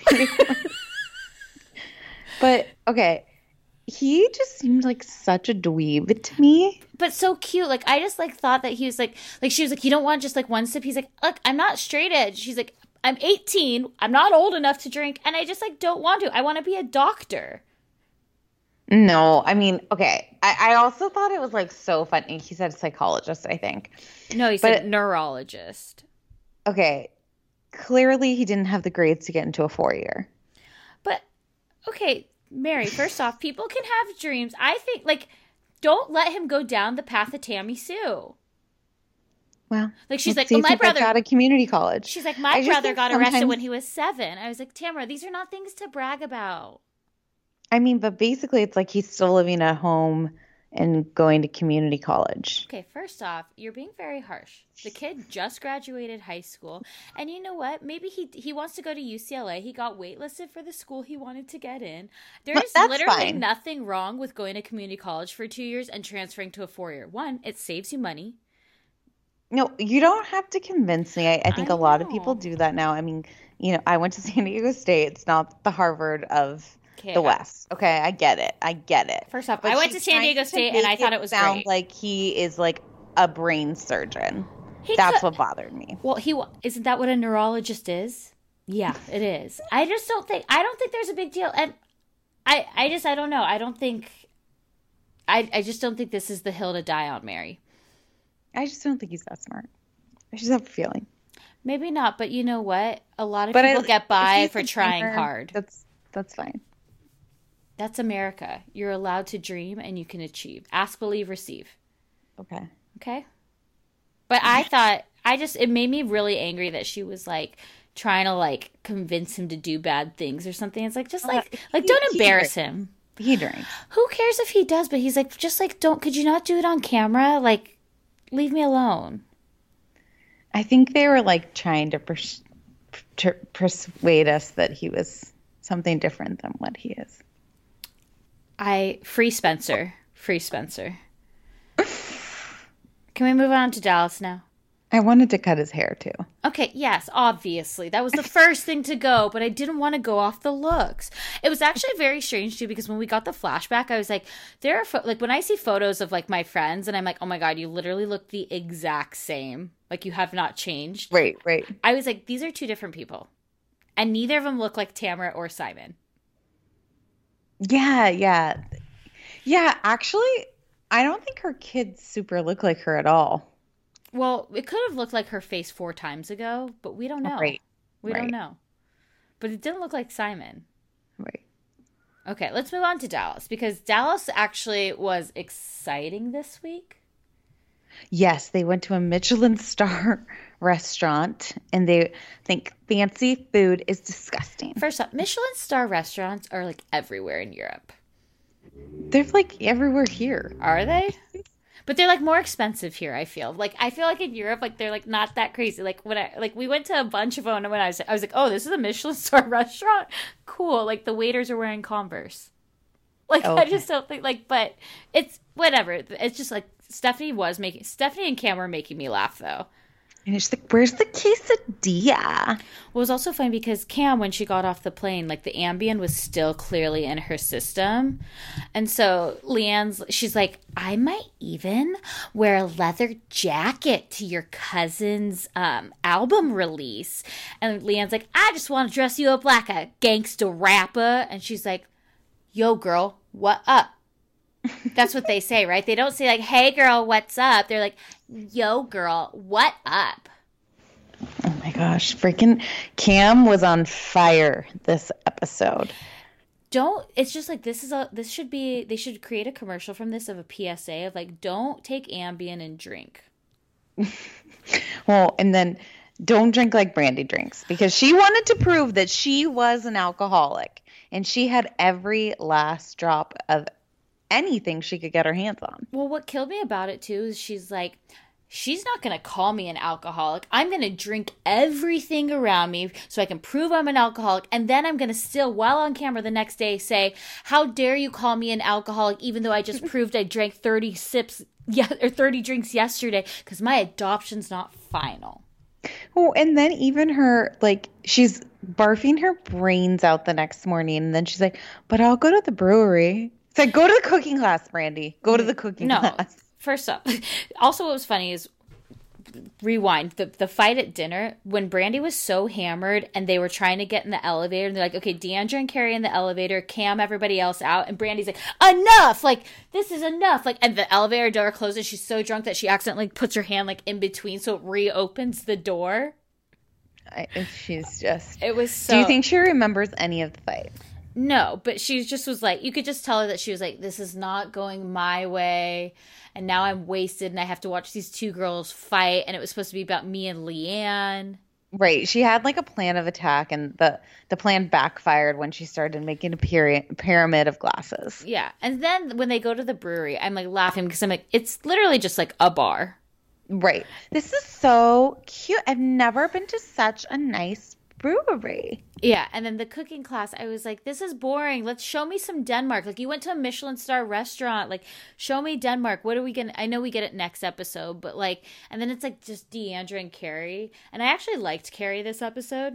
But okay, he just seemed like such a dweeb to me. But so cute. Like, I just like thought that he was like, like she was like, you don't want just like one sip. He's like, look, I'm not straight edge. She's like, I'm eighteen. I'm not old enough to drink. And I just like don't want to. I want to be a doctor. No, I mean, okay. I, I also thought it was like so funny. He said psychologist, I think. No, he But- said neurologist. Okay, clearly he didn't have the grades to get into a four-year. But, okay, Mary, first off, people can have dreams. I think, like, don't let him go down the path of Tammy Sue. Well, Like, she's let's like, see well, if my he gets brother- out of community college. She's like, I my just brother think got arrested sometimes- when he was seven. I was like, Tamara, these are not things to brag about. I mean, but basically it's like he's still living at home and going to community college. Okay, first off, you're being very harsh. The kid just graduated high school, and you know what? Maybe he he wants to go to U C L A. He got waitlisted for the school he wanted to get in. There's that's literally fine. nothing wrong with going to community college for two years and transferring to a four-year. One, it saves you money. No, you don't have to convince me. I, I think I a lot of people know. do that now. I mean, you know, I went to San Diego State. It's not the Harvard of Okay, the I- West. Okay, I get it. I get it. First off, But I went she's to San trying Diego State, and I make thought it was sound great. like he is like a brain surgeon. He That's could- what bothered me. Well, he wa- isn't that what a neurologist is? Yeah, it is. I just don't think I don't think there's a big deal, and I I just I don't know. I don't think I I just don't think this is the hill to die on, Mary. I just don't think he's that smart. I just have a feeling. Maybe not, but you know what? A lot of But people I, get by if he's for a trying dreamer, hard. That's that's fine. That's America. You're allowed to dream and you can achieve. Ask, believe, receive. Okay. Okay? But I thought I just it made me really angry that she was like trying to like convince him to do bad things or something. It's like just like Uh, like he- don't he embarrass drinks. him. He drinks. Who cares if he does? But he's like, just like, don't, could you not do it on camera? Like, leave me alone. I think they were like trying to, pers- to persuade us that he was something different than what he is. I, free Spencer. Free Spencer. Can we move on to Dallas now? I wanted to cut his hair too. Okay, yes, obviously. That was the first thing to go, but I didn't want to go off the looks. It was actually very strange, too, because when we got the flashback, I was like, there are, fo- like, when I see photos of, like, my friends, and I'm like, oh my God, you literally look the exact same. Like, you have not changed. Right, right. I was like, these are two different people. And neither of them look like Tamara or Simon. Yeah, yeah. Yeah, actually, I don't think her kids super look like her at all. Well, it could have looked like her face four times ago, but we don't know. Right. We right. don't know. But it didn't look like Simon. Right. Okay, let's move on to Dallas, because Dallas actually was exciting this week. Yes, they went to a Michelin star restaurant and they think fancy food is disgusting. First off, Michelin star restaurants are like everywhere in Europe. They're like everywhere here. Are they? But they're like more expensive here, I feel. Like I feel like in Europe, like they're like not that crazy. Like when I like we went to a bunch of them when I was I was like, oh, this is a Michelin star restaurant? Cool. Like the waiters are wearing Converse. Like okay. I just don't think like but it's whatever. It's just like Stephanie was making Stephanie and Cam were making me laugh though. And it's like, where's the quesadilla? Well, it was also funny because Cam, when she got off the plane, like the Ambien was still clearly in her system. And so Leanne's, she's like, I might even wear a leather jacket to your cousin's um, album release. And Leanne's like, I just want to dress you up like a gangsta rapper. And she's like, yo, girl, what up? That's what they say, right? They don't say like, hey, girl, what's up? They're like, yo, girl, what up? Oh, my gosh. Freaking Cam was on fire this episode. Don't, it's just like, this is a, this should be, they should create a commercial from this of a P S A of like, don't take Ambien and drink. Well, and then don't drink like Brandy drinks because she wanted to prove that she was an alcoholic and she had every last drop of anything she could get her hands on. Well, what killed me about it too is she's like, she's not going to call me an alcoholic. I'm going to drink everything around me so I can prove I'm an alcoholic. And then I'm going to still, while on camera the next day, say, how dare you call me an alcoholic even though I just proved I drank thirty sips yeah, or thirty drinks yesterday because my adoption's not final. Oh, and then even her, like, she's barfing her brains out the next morning. And then she's like, but I'll go to the brewery. It's like, go to the cooking class, Brandy. Go to the cooking no, class. No, first up. Also, what was funny is, rewind, the the fight at dinner, when Brandy was so hammered and they were trying to get in the elevator, and they're like, okay, Deandra and Carrie in the elevator, Cam, everybody else out, and Brandy's like, enough! Like, this is enough! Like, and the elevator door closes, she's so drunk that she accidentally puts her hand, like, in between, so it reopens the door. I, she's just... It was so... Do you think she remembers any of the fight? No, but she just was like, you could just tell her that she was like, this is not going my way. And now I'm wasted and I have to watch these two girls fight. And it was supposed to be about me and Leanne. Right. She had like a plan of attack and the, the plan backfired when she started making a peri- pyramid of glasses. Yeah. And then when they go to the brewery, I'm like laughing because I'm like, it's literally just like a bar. Right. This is so cute. I've never been to such a nice brewery. Yeah, and then the cooking class, I was like, this is boring. Let's show me some Denmark. Like, you went to a Michelin star restaurant. Like, show me Denmark. What are we gonna? I know we get it next episode, but like, and then it's like just Deandra and Carrie. And I actually liked Carrie this episode.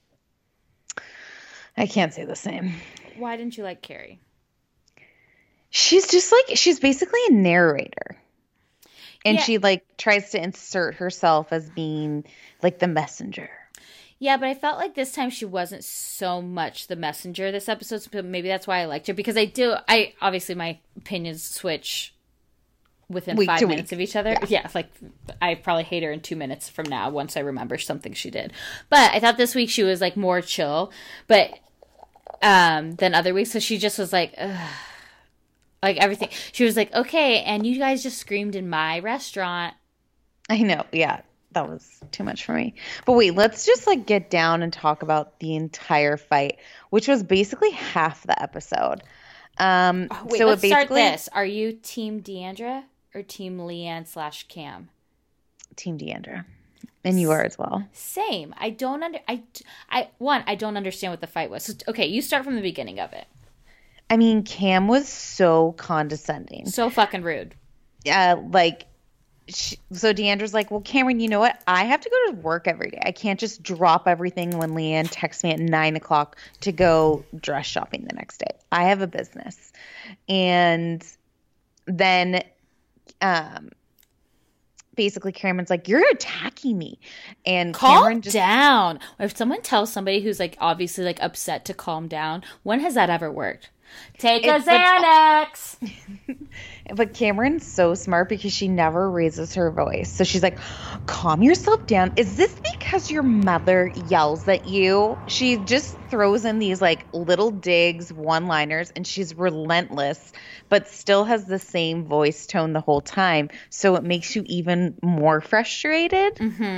I can't say the same. Why didn't you like Carrie? She's just like, she's basically a narrator. And yeah. she like tries to insert herself as being like the messenger. Yeah, but I felt like this time she wasn't so much the messenger this episode, so maybe that's why I liked her. Because I do, I obviously my opinions switch within week five minutes week. of each other. Yeah. yeah, like I probably hate her in two minutes from now once I remember something she did. But I thought this week she was like more chill, but um, than other weeks. So she just was like, ugh. Like everything. She was like, okay, and you guys just screamed in my restaurant. I know, yeah. That was too much for me. But wait, let's just like get down and talk about the entire fight, which was basically half the episode. Um, oh, wait, so let's it basically, start this. Are you Team Deandra or Team Leanne slash Cam? Team Deandra. And you are as well. Same. I don't under. I, I one. I don't understand what the fight was. So, okay, you start from the beginning of it. I mean, Cam was so condescending, so fucking rude. Yeah, uh, like. She, so Deandra's like, well, Cameron, you know what? I have to go to work every day. I can't just drop everything when Leanne texts me at nine o'clock to go dress shopping the next day. I have a business. And then um, basically Cameron's like, you're attacking me. And calm Cameron just down. If someone tells somebody who's like obviously like upset to calm down, when has that ever worked? Take a Xanax. But Cameron's so smart because she never raises her voice. So she's like, calm yourself down. Is this because your mother yells at you? She just throws in these like little digs, one-liners, and she's relentless, but still has the same voice tone the whole time. So it makes you even more frustrated. Mm-hmm.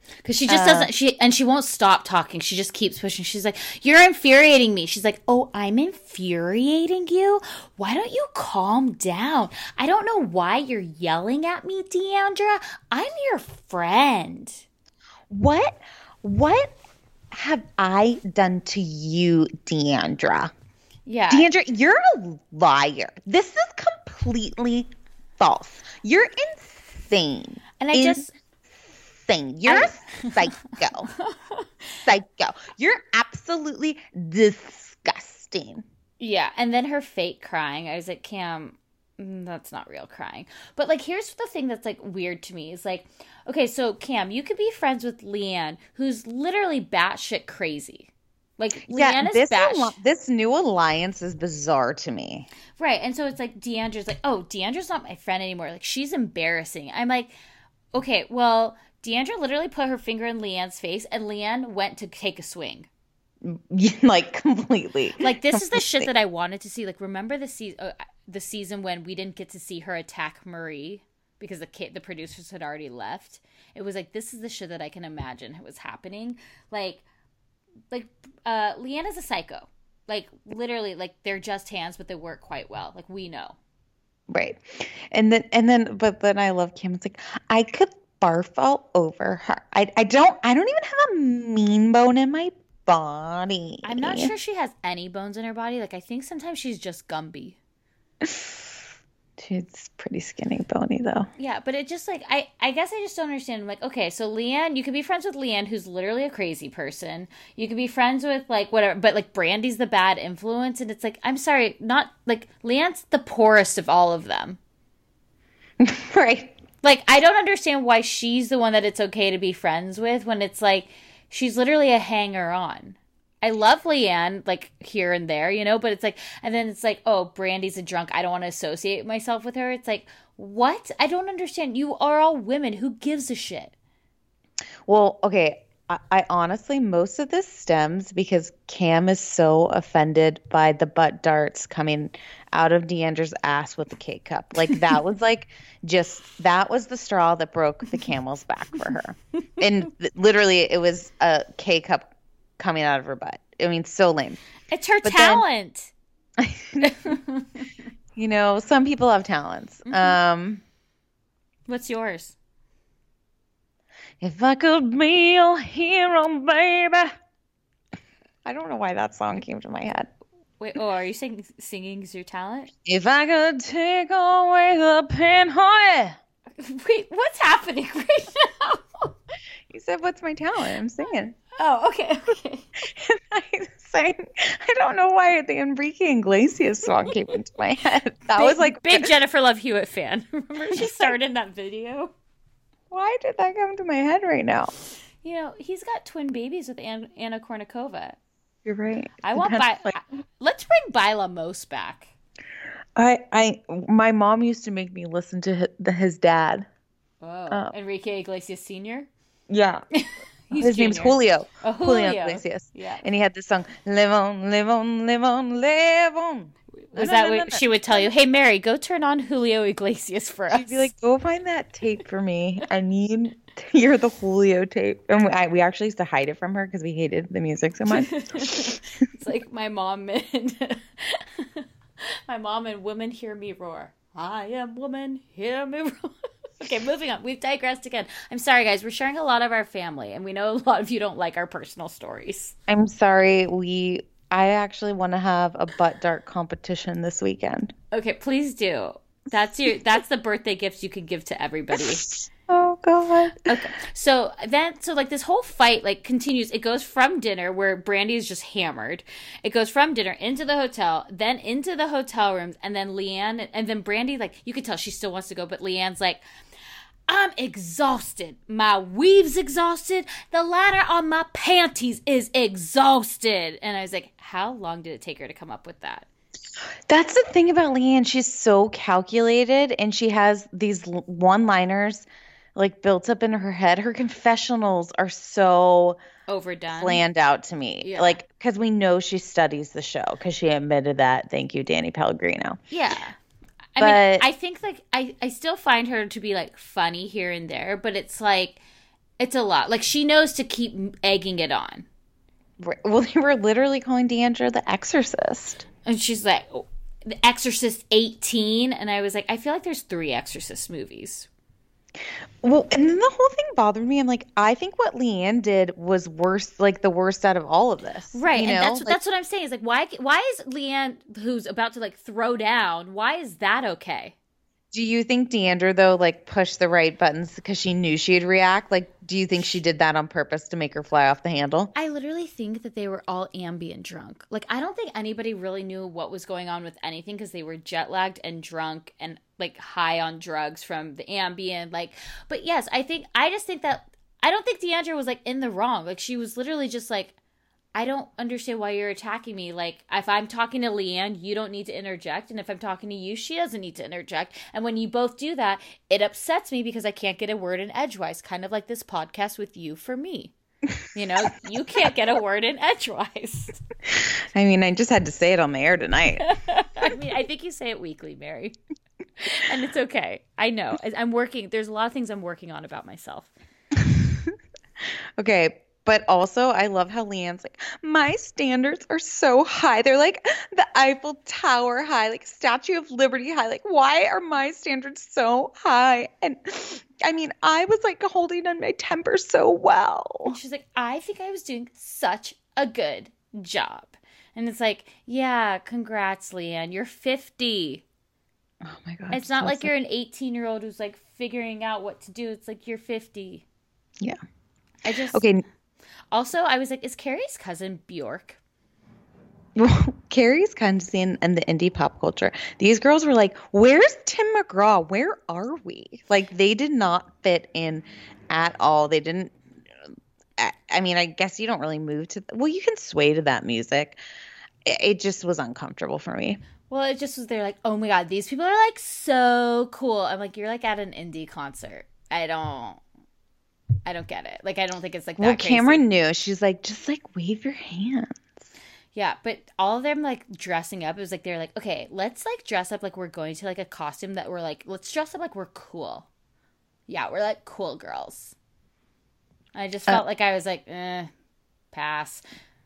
Because she just uh, doesn't, she and she won't stop talking. She just keeps pushing. She's like, you're infuriating me. She's like, oh, I'm infuriating you? Why don't you calm down? I don't know why you're yelling at me, Deandra. I'm your friend. What? What have I done to you, Deandra? Yeah. Deandra, you're a liar. This is completely false. You're insane. And I In- just... Insane. You're I... a psycho. Psycho. You're absolutely disgusting. Yeah. And then her fake crying. I was like, Cam, that's not real crying. But, like, here's the thing that's, like, weird to me. Is, like, okay, so, Cam, you could be friends with Leanne, who's literally batshit crazy. Like, yeah, Leanne is this, batshit. al- this new alliance is bizarre to me. Right. And so it's like, Deandra's like, oh, Deandra's not my friend anymore. Like, she's embarrassing. I'm like, okay, well, Deandra literally put her finger in Leanne's face, and Leanne went to take a swing. Like, completely. Like, this completely. is the shit that I wanted to see. Like, remember the, se- uh, the season when we didn't get to see her attack Marie because the kid, the producers had already left? It was like, this is the shit that I can imagine was happening. Like, like uh, Leanne is a psycho. Like, literally, like, they're just hands, but they work quite well. Like, we know. Right. And then, and then, but then I love Kim. It's like, I could barf all over her. I, I don't, I don't even have a mean bone in my body. I'm not sure she has any bones in her body. Like, I think sometimes she's just Gumby. She's pretty skinny bony though. Yeah, but it just like I, I guess I just don't understand. I'm like, okay, so Leanne, you could be friends with Leanne, who's literally a crazy person. You could be friends with like whatever, but like Brandy's the bad influence, and it's like, I'm sorry, not like Leanne's the poorest of all of them. Right. Like, I don't understand why she's the one that it's okay to be friends with when it's like she's literally a hanger-on. I love Leanne, like, here and there, you know, but it's like, and then it's like, oh, Brandy's a drunk. I don't want to associate myself with her. It's like, what? I don't understand. You are all women. Who gives a shit? Well, okay. I, I honestly, most of this stems because Cam is so offended by the butt darts coming out of Deandra's ass with the K-cup. Like, that was like, just, that was the straw that broke the camel's back for her. And th- literally, it was a K-cup coming out of her butt. I mean, so lame. It's her but talent. Then, you know, some people have talents. Mm-hmm. Um, What's yours? If I could be your hero, baby. I don't know why that song came to my head. Wait, oh, are you sing- singing your talent? If I could take away the pain, honey. Wait, what's happening right now? You said, what's my talent? I'm singing. Oh, okay, okay. And I sang, I don't know why the Enrique Iglesias song came into my head. That big, was like big Jennifer Love Hewitt fan. Remember she starred in that video? Why did that come to my head right now? You know, he's got twin babies with Anna, Anna Kournikova. You're right. I want By- like... Let's bring Bila Mos back. I, I, my mom used to make me listen to his, the, his dad. Oh, uh, Enrique Iglesias Senior? Yeah. His junior. Name's Julio. Oh, Julio. Julio Iglesias. Yeah. And he had this song, Live on, live on, live on, live on. Was that what she would tell you? Hey, Mary, go turn on Julio Iglesias for us. She'd be like, go find that tape for me. I need to hear the Julio tape. And we, I, we actually used to hide it from her because we hated the music so much. It's like my mom and my mom and Women Hear Me Roar. I am woman, hear me roar. Okay, moving on. We've digressed again. I'm sorry, guys. We're sharing a lot of our family, and we know a lot of you don't like our personal stories. I'm sorry. We, I actually want to have a butt dart competition this weekend. Okay, please do. That's your. That's the birthday gift you can give to everybody. Oh God. Okay. So then, so like this whole fight like continues. It goes from dinner where Brandy is just hammered. It goes from dinner into the hotel, then into the hotel rooms, and then Leanne and then Brandy, like you can tell she still wants to go, but Leanne's like, I'm exhausted. My weave's exhausted. The liner on my panties is exhausted. And I was like, how long did it take her to come up with that? That's the thing about Leanne. She's so calculated, and she has these one-liners like built up in her head. Her confessionals are so overdone, planned out to me. Yeah. Like, because we know she studies the show because she admitted that. Thank you, Danny Pellegrino. Yeah. I but, mean, I think like I, I still find her to be like funny here and there, but it's like It's a lot. Like, she knows to keep egging it on. Well, they were literally calling Deandra the Exorcist. And she's like, oh, The Exorcist eighteen. And I was like, I feel like there's three Exorcist movies. Well, and then the whole thing bothered me. I'm like, I think what Leanne did was worse, like the worst out of all of this. Right. You And know? that's, like, that's what I'm saying. Is like, why, why is Leanne, who's about to like throw down, why is that okay? Do you think Deandra, though, like pushed the right buttons because she knew she'd react? Like, do you think she did that on purpose to make her fly off the handle? I literally think that they were all ambient drunk. Like, I don't think anybody really knew what was going on with anything because they were jet lagged and drunk and like high on drugs from the Ambien. Like, but yes, I think, I just think that, I don't think Deandra was like in the wrong. Like, she was literally just like, I don't understand why you're attacking me. Like, if I'm talking to Leanne, you don't need to interject. And if I'm talking to you, she doesn't need to interject. And when you both do that, it upsets me because I can't get a word in edgewise. Kind of like this podcast with you for me. You know, you can't get a word in edgewise. I mean, I just had to say it on the air tonight. I mean, I think you say it weekly, Mary. And it's okay. I know. I'm working. There's a lot of things I'm working on about myself. Okay. But also, I love how Leanne's like, my standards are so high. They're like the Eiffel Tower high, like Statue of Liberty high. Like, why are my standards so high? And I mean, I was like holding on my temper so well. And she's like, I think I was doing such a good job. And it's like, yeah, congrats, Leanne. You're fifty. Oh my God. It's not so like sad. you're an eighteen-year-old who's like figuring out what to do. It's like you're fifty. Yeah. I just... Okay. Also, I was like, is Carrie's cousin Bjork? Well, Carrie's cousin and the indie pop culture. These girls were like, where's Tim McGraw? Where are we? Like, they did not fit in at all. They didn't. I mean, I guess you don't really move to. Well, you can sway to that music. It, it just was uncomfortable for me. Well, it just was, they're like, oh my God, these people are like so cool. I'm like, you're like at an indie concert. I don't. I don't get it. Like, I don't think it's like that Well, crazy. Cameron knew. She's like, just like wave your hands. Yeah, but all of them like dressing up, it was like, they're like, okay, let's like dress up like we're going to like a costume that we're like, let's dress up like we're cool. Yeah, we're like cool girls. I just felt uh, like I was like, eh, pass.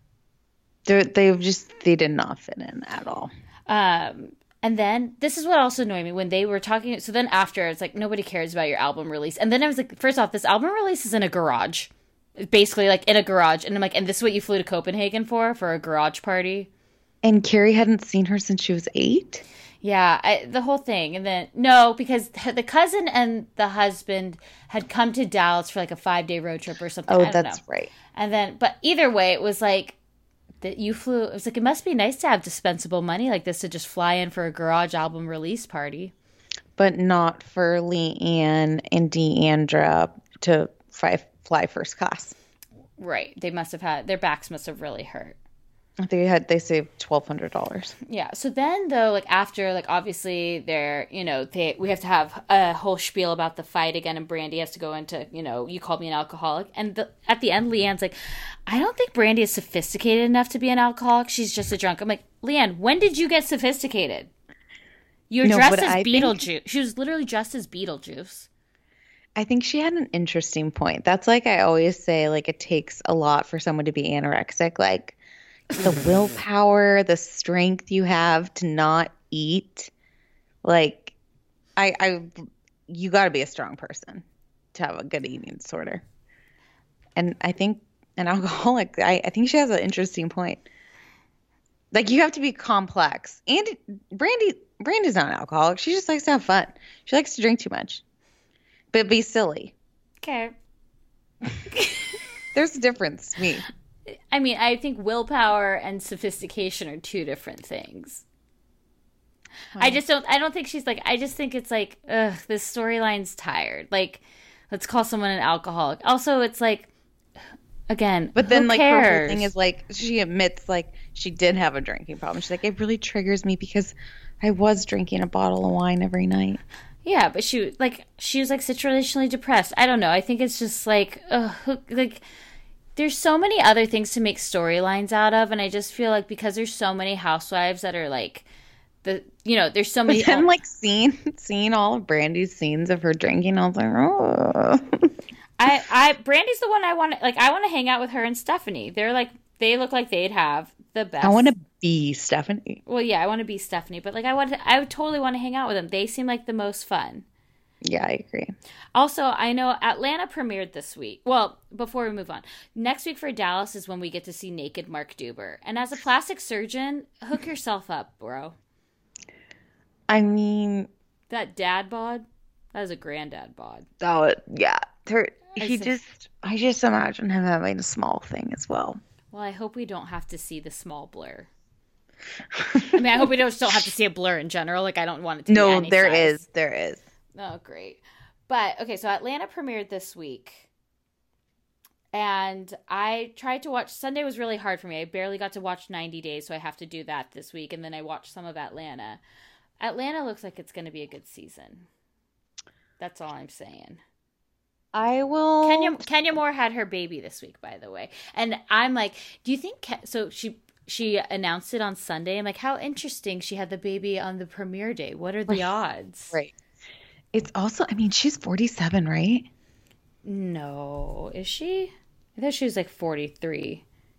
They they just, they did not fit in at all. Um, And then, this is what also annoyed me, when they were talking, so then after, it's like, nobody cares about your album release. And then I was like, first off, this album release is in a garage. Basically, like, in a garage. And I'm like, and this is what you flew to Copenhagen for? For a garage party? And Carrie hadn't seen her since she was eight? Yeah, I, the whole thing. And then, no, because the cousin and the husband had come to Dallas for, like, a five-day road trip or something. Oh, I don't that's know. right. And then, but either way, it was like, that you flew, it was like, it must be nice to have dispensable money like this to just fly in for a garage album release party. But not for Leanne and Deandra to fly, fly first class. Right. They must have had, their backs must have really hurt. They had, they saved twelve hundred dollars. Yeah. So then though, like after, like obviously they're, you know, they, we have to have a whole spiel about the fight again, and Brandy has to go into, you know, you called me an alcoholic. And the, at the end, Leanne's like, I don't think Brandy is sophisticated enough to be an alcoholic. She's just a drunk. I'm like, Leanne, when did you get sophisticated? You're no, dressed as I Beetlejuice. think... She was literally dressed as Beetlejuice. I think she had an interesting point. That's like I always say, like it takes a lot for someone to be anorexic. Like, the willpower, the strength you have to not eat. Like, I, I, you got to be a strong person to have a good eating disorder. And I think an alcoholic, I, I think she has an interesting point. Like, you have to be complex. And Brandy, Brandy's not an alcoholic. She just likes to have fun. She likes to drink too much, but be silly. Okay. There's a difference to me. I mean, I think willpower and sophistication are two different things. Wow. I just don't, I don't think she's like, I just think it's like, ugh, this storyline's tired. Like, let's call someone an alcoholic. Also, it's like, again, but then who like cares? her whole thing is like, she admits like she did have a drinking problem. She's like, it really triggers me because I was drinking a bottle of wine every night. Yeah, but she like, she was like situationally depressed. I don't know. I think it's just like, ugh, like, there's so many other things to make storylines out of, and I just feel like because there's so many housewives that are like the, you know, there's so many. But then like seeing seeing all of Brandy's scenes of her drinking, I was like, oh. I, I, Brandy's the one I want to, like, I want to hang out with her and Stephanie. They're like, they look like they'd have the best. I want to be Stephanie. Well, yeah, I want to be Stephanie, but like, I want to, I would totally want to hang out with them. They seem like the most fun. Yeah, I agree. Also, I know Atlanta premiered this week. Well, before we move on, next week for Dallas is when we get to see naked Mark Duber. And as a plastic surgeon, hook yourself up, bro. I mean, that dad bod, that is a granddad bod. Oh, yeah. Her, I he said- just, I just imagine him having a small thing as well. Well, I hope we don't have to see the small blur. I mean, I hope we don't still have to see a blur in general. Like, I don't want it to No, be any there size. is, there is. Oh, great. But, okay, so Atlanta premiered this week. And I tried to watch, Sunday was really hard for me. I barely got to watch ninety days, so I have to do that this week. And then I watched some of Atlanta. Atlanta looks like it's going to be a good season. That's all I'm saying. I will. Kenya Kenya Moore had her baby this week, by the way. And I'm like, do you think, Ke- so she she announced it on Sunday. I'm like, how interesting she had the baby on the premiere day. What are the Right. odds? Right. It's also, I mean, she's forty-seven, right? No, is she? I thought she was like forty-three.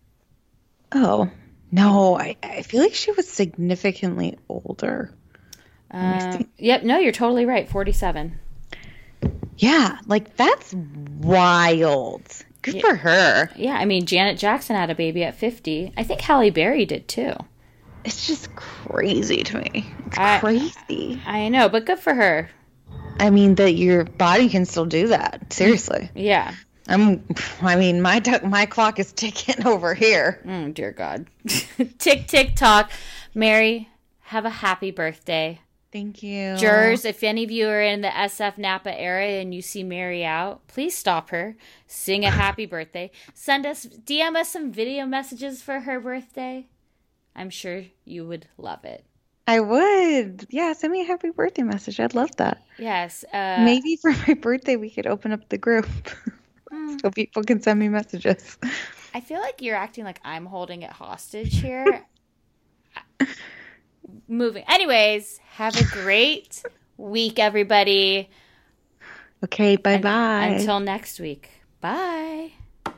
Oh, no. I, I feel like she was significantly older. Um, yep, no, you're totally right. forty-seven. Yeah, like that's wild. Good Yeah. for her. Yeah, I mean, Janet Jackson had a baby at fifty. I think Halle Berry did too. It's just crazy to me. It's I- crazy. I know, but good for her. I mean, that your body can still do that. Seriously. Yeah. I'm. I mean, my duck, my clock is ticking over here. Oh, dear God. Tick, tick, tock. Mary, have a happy birthday. Thank you. Jurors, if any of you are in the S F Napa area and you see Mary out, please stop her. Sing a happy birthday. Send us, D M us some video messages for her birthday. I'm sure you would love it. I would. Yeah, send me a happy birthday message. I'd love that. Yes. Uh, Maybe for my birthday we could open up the group so people can send me messages. I feel like you're acting like I'm holding it hostage here. Moving. Anyways, have a great week, everybody. Okay, bye-bye. Until next week. Bye.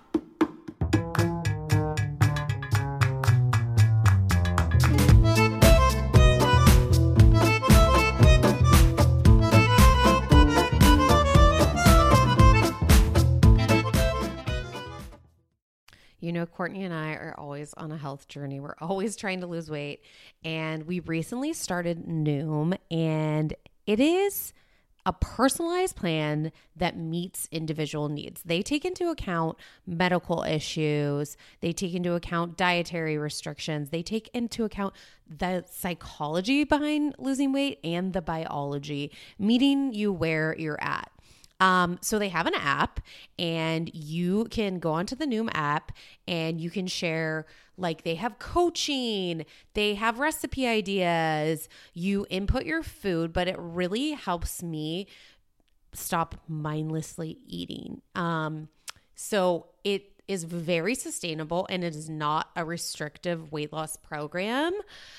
You know, Courtney and I are always on a health journey. We're always trying to lose weight. And we recently started Noom, and it is a personalized plan that meets individual needs. They take into account medical issues. They take into account dietary restrictions. They take into account the psychology behind losing weight and the biology, meeting you where you're at. Um, so they have an app, and you can go onto the Noom app and you can share, like, they have coaching, they have recipe ideas, you input your food, but it really helps me stop mindlessly eating. Um, so it is very sustainable, and it is not a restrictive weight loss program.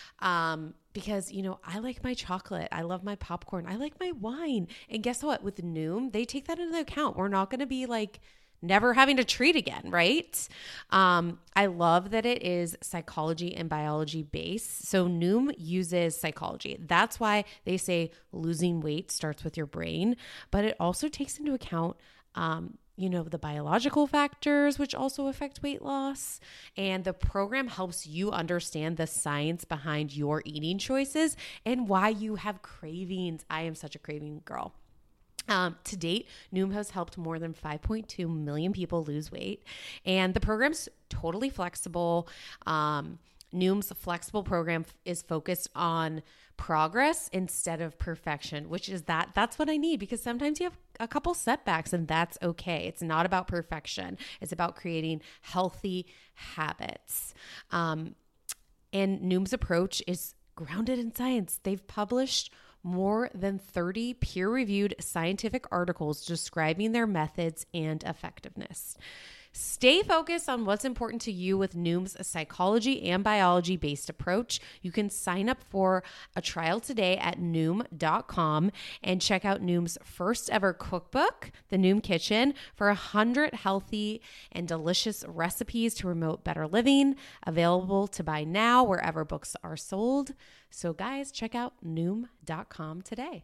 Um, because, you know, I like my chocolate. I love my popcorn. I like my wine. And guess what? With Noom, they take that into account. We're not going to be like never having to treat again, right? Um, I love that it is psychology and biology based. So Noom uses psychology. That's why they say losing weight starts with your brain, but it also takes into account, um, you know, the biological factors, which also affect weight loss. And the program helps you understand the science behind your eating choices and why you have cravings. I am such a craving girl. Um, to date, Noom has helped more than five point two million people lose weight. And the program's totally flexible. Um, Noom's flexible program is focused on progress instead of perfection, which is that that's what I need, because sometimes you have a couple setbacks and that's okay. It's not about perfection. It's about creating healthy habits. Um, and Noom's approach is grounded in science. They've published more than thirty peer-reviewed scientific articles describing their methods and effectiveness. Stay focused on what's important to you with Noom's psychology and biology-based approach. You can sign up for a trial today at Noom dot com and check out Noom's first ever cookbook, The Noom Kitchen, for one hundred healthy and delicious recipes to promote better living, available to buy now wherever books are sold. So guys, check out Noom dot com today.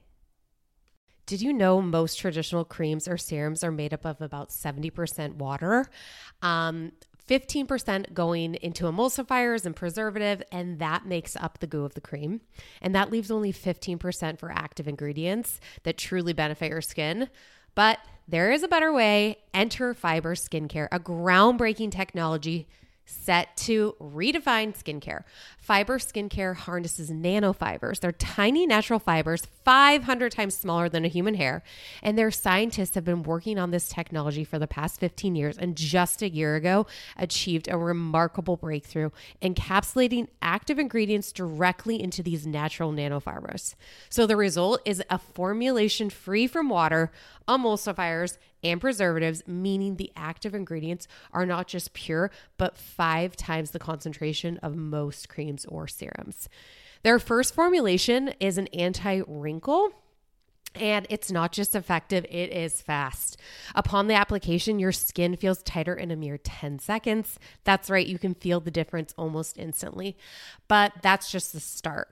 Did you know most traditional creams or serums are made up of about seventy percent water? Um, fifteen percent going into emulsifiers and preservative, and that makes up the goo of the cream. And that leaves only fifteen percent for active ingredients that truly benefit your skin. But there is a better way. Enter Fiber Skincare, a groundbreaking technology set to redefine skincare. Fiber Skincare harnesses nanofibers. They're tiny natural fibers, five hundred times smaller than a human hair. And their scientists have been working on this technology for the past fifteen years, and just a year ago achieved a remarkable breakthrough, encapsulating active ingredients directly into these natural nanofibers. So the result is a formulation free from water, emulsifiers, and preservatives, meaning the active ingredients are not just pure, but five times the concentration of most creams or serums. Their first formulation is an anti-wrinkle, and it's not just effective, it is fast. Upon the application, your skin feels tighter in a mere ten seconds. That's right, you can feel the difference almost instantly. But that's just the start.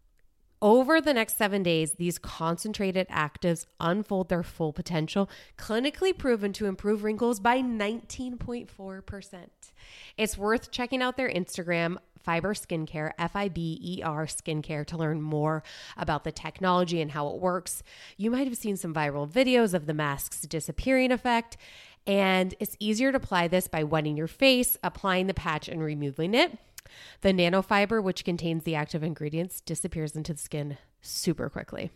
Over the next seven days, these concentrated actives unfold their full potential, clinically proven to improve wrinkles by nineteen point four percent. It's worth checking out their Instagram, Fiber Skincare, F I B E R Skincare, to learn more about the technology and how it works. You might have seen some viral videos of the mask's disappearing effect, and it's easier to apply this by wetting your face, applying the patch, and removing it. The nanofiber, which contains the active ingredients, disappears into the skin super quickly.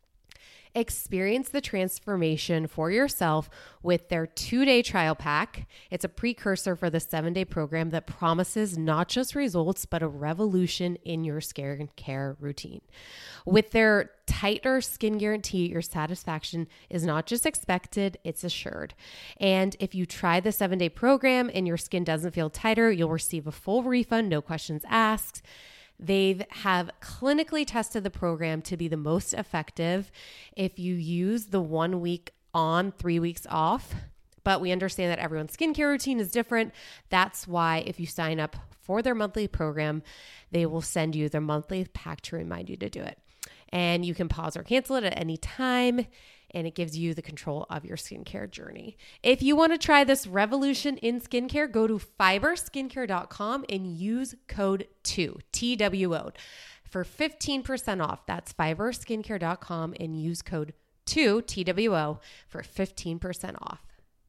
Experience the transformation for yourself with their two-day trial pack. It's a precursor for the seven-day program that promises not just results, but a revolution in your skincare routine. With their tighter skin guarantee, your satisfaction is not just expected, it's assured. And if you try the seven-day program and your skin doesn't feel tighter, you'll receive a full refund, no questions asked. They have clinically tested the program to be the most effective if you use the one week on, three weeks off. But we understand that everyone's skincare routine is different. That's why if you sign up for their monthly program, they will send you their monthly pack to remind you to do it. And you can pause or cancel it at any time, and it gives you the control of your skincare journey. If you want to try this revolution in skincare, go to fiber skincare dot com and use code two, T W O, for fifteen percent off. That's fiber skincare dot com and use code two, T W O, for fifteen percent off.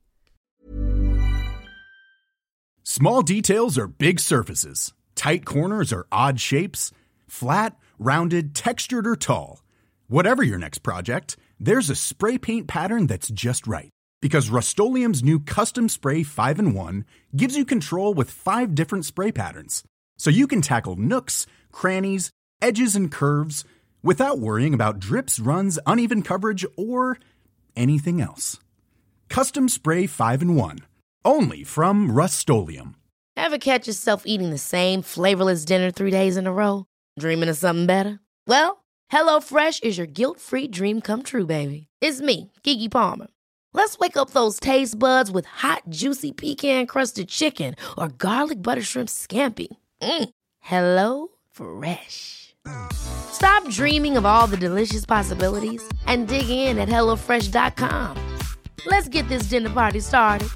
Small details are big surfaces. Tight corners are odd shapes. Flat, rounded, textured, or tall. Whatever your next project, there's a spray paint pattern that's just right. Because Rust-Oleum's new Custom Spray five in one gives you control with five different spray patterns. So you can tackle nooks, crannies, edges, and curves without worrying about drips, runs, uneven coverage, or anything else. Custom Spray five in one. Only from Rust-Oleum. Ever catch yourself eating the same flavorless dinner three days in a row? Dreaming of something better? Well, HelloFresh is your guilt-free dream come true, baby. It's me, Keke Palmer. Let's wake up those taste buds with hot, juicy pecan-crusted chicken or garlic butter shrimp scampi. Mm. Hello Fresh. Stop dreaming of all the delicious possibilities and dig in at hello fresh dot com. Let's get this dinner party started.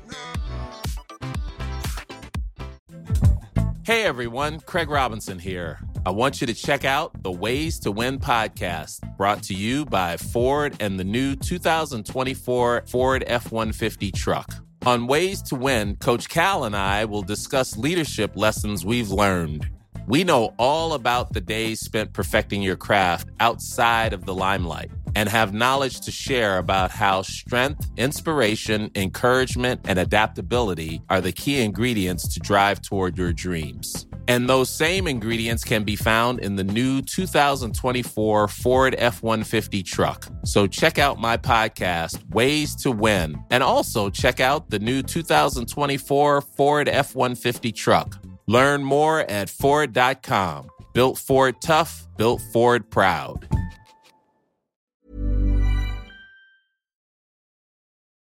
Hey everyone, Craig Robinson here. I want you to check out the Ways to Win podcast, brought to you by Ford and the new two thousand twenty-four Ford F one fifty truck. On Ways to Win, Coach Cal and I will discuss leadership lessons we've learned. We know all about the days spent perfecting your craft outside of the limelight and have knowledge to share about how strength, inspiration, encouragement, and adaptability are the key ingredients to drive toward your dreams. And those same ingredients can be found in the new two thousand twenty-four Ford F one fifty truck. So check out my podcast, Ways to Win, and also check out the new two thousand twenty-four Ford F one fifty truck. Learn more at Ford dot com. Built Ford tough, built Ford proud.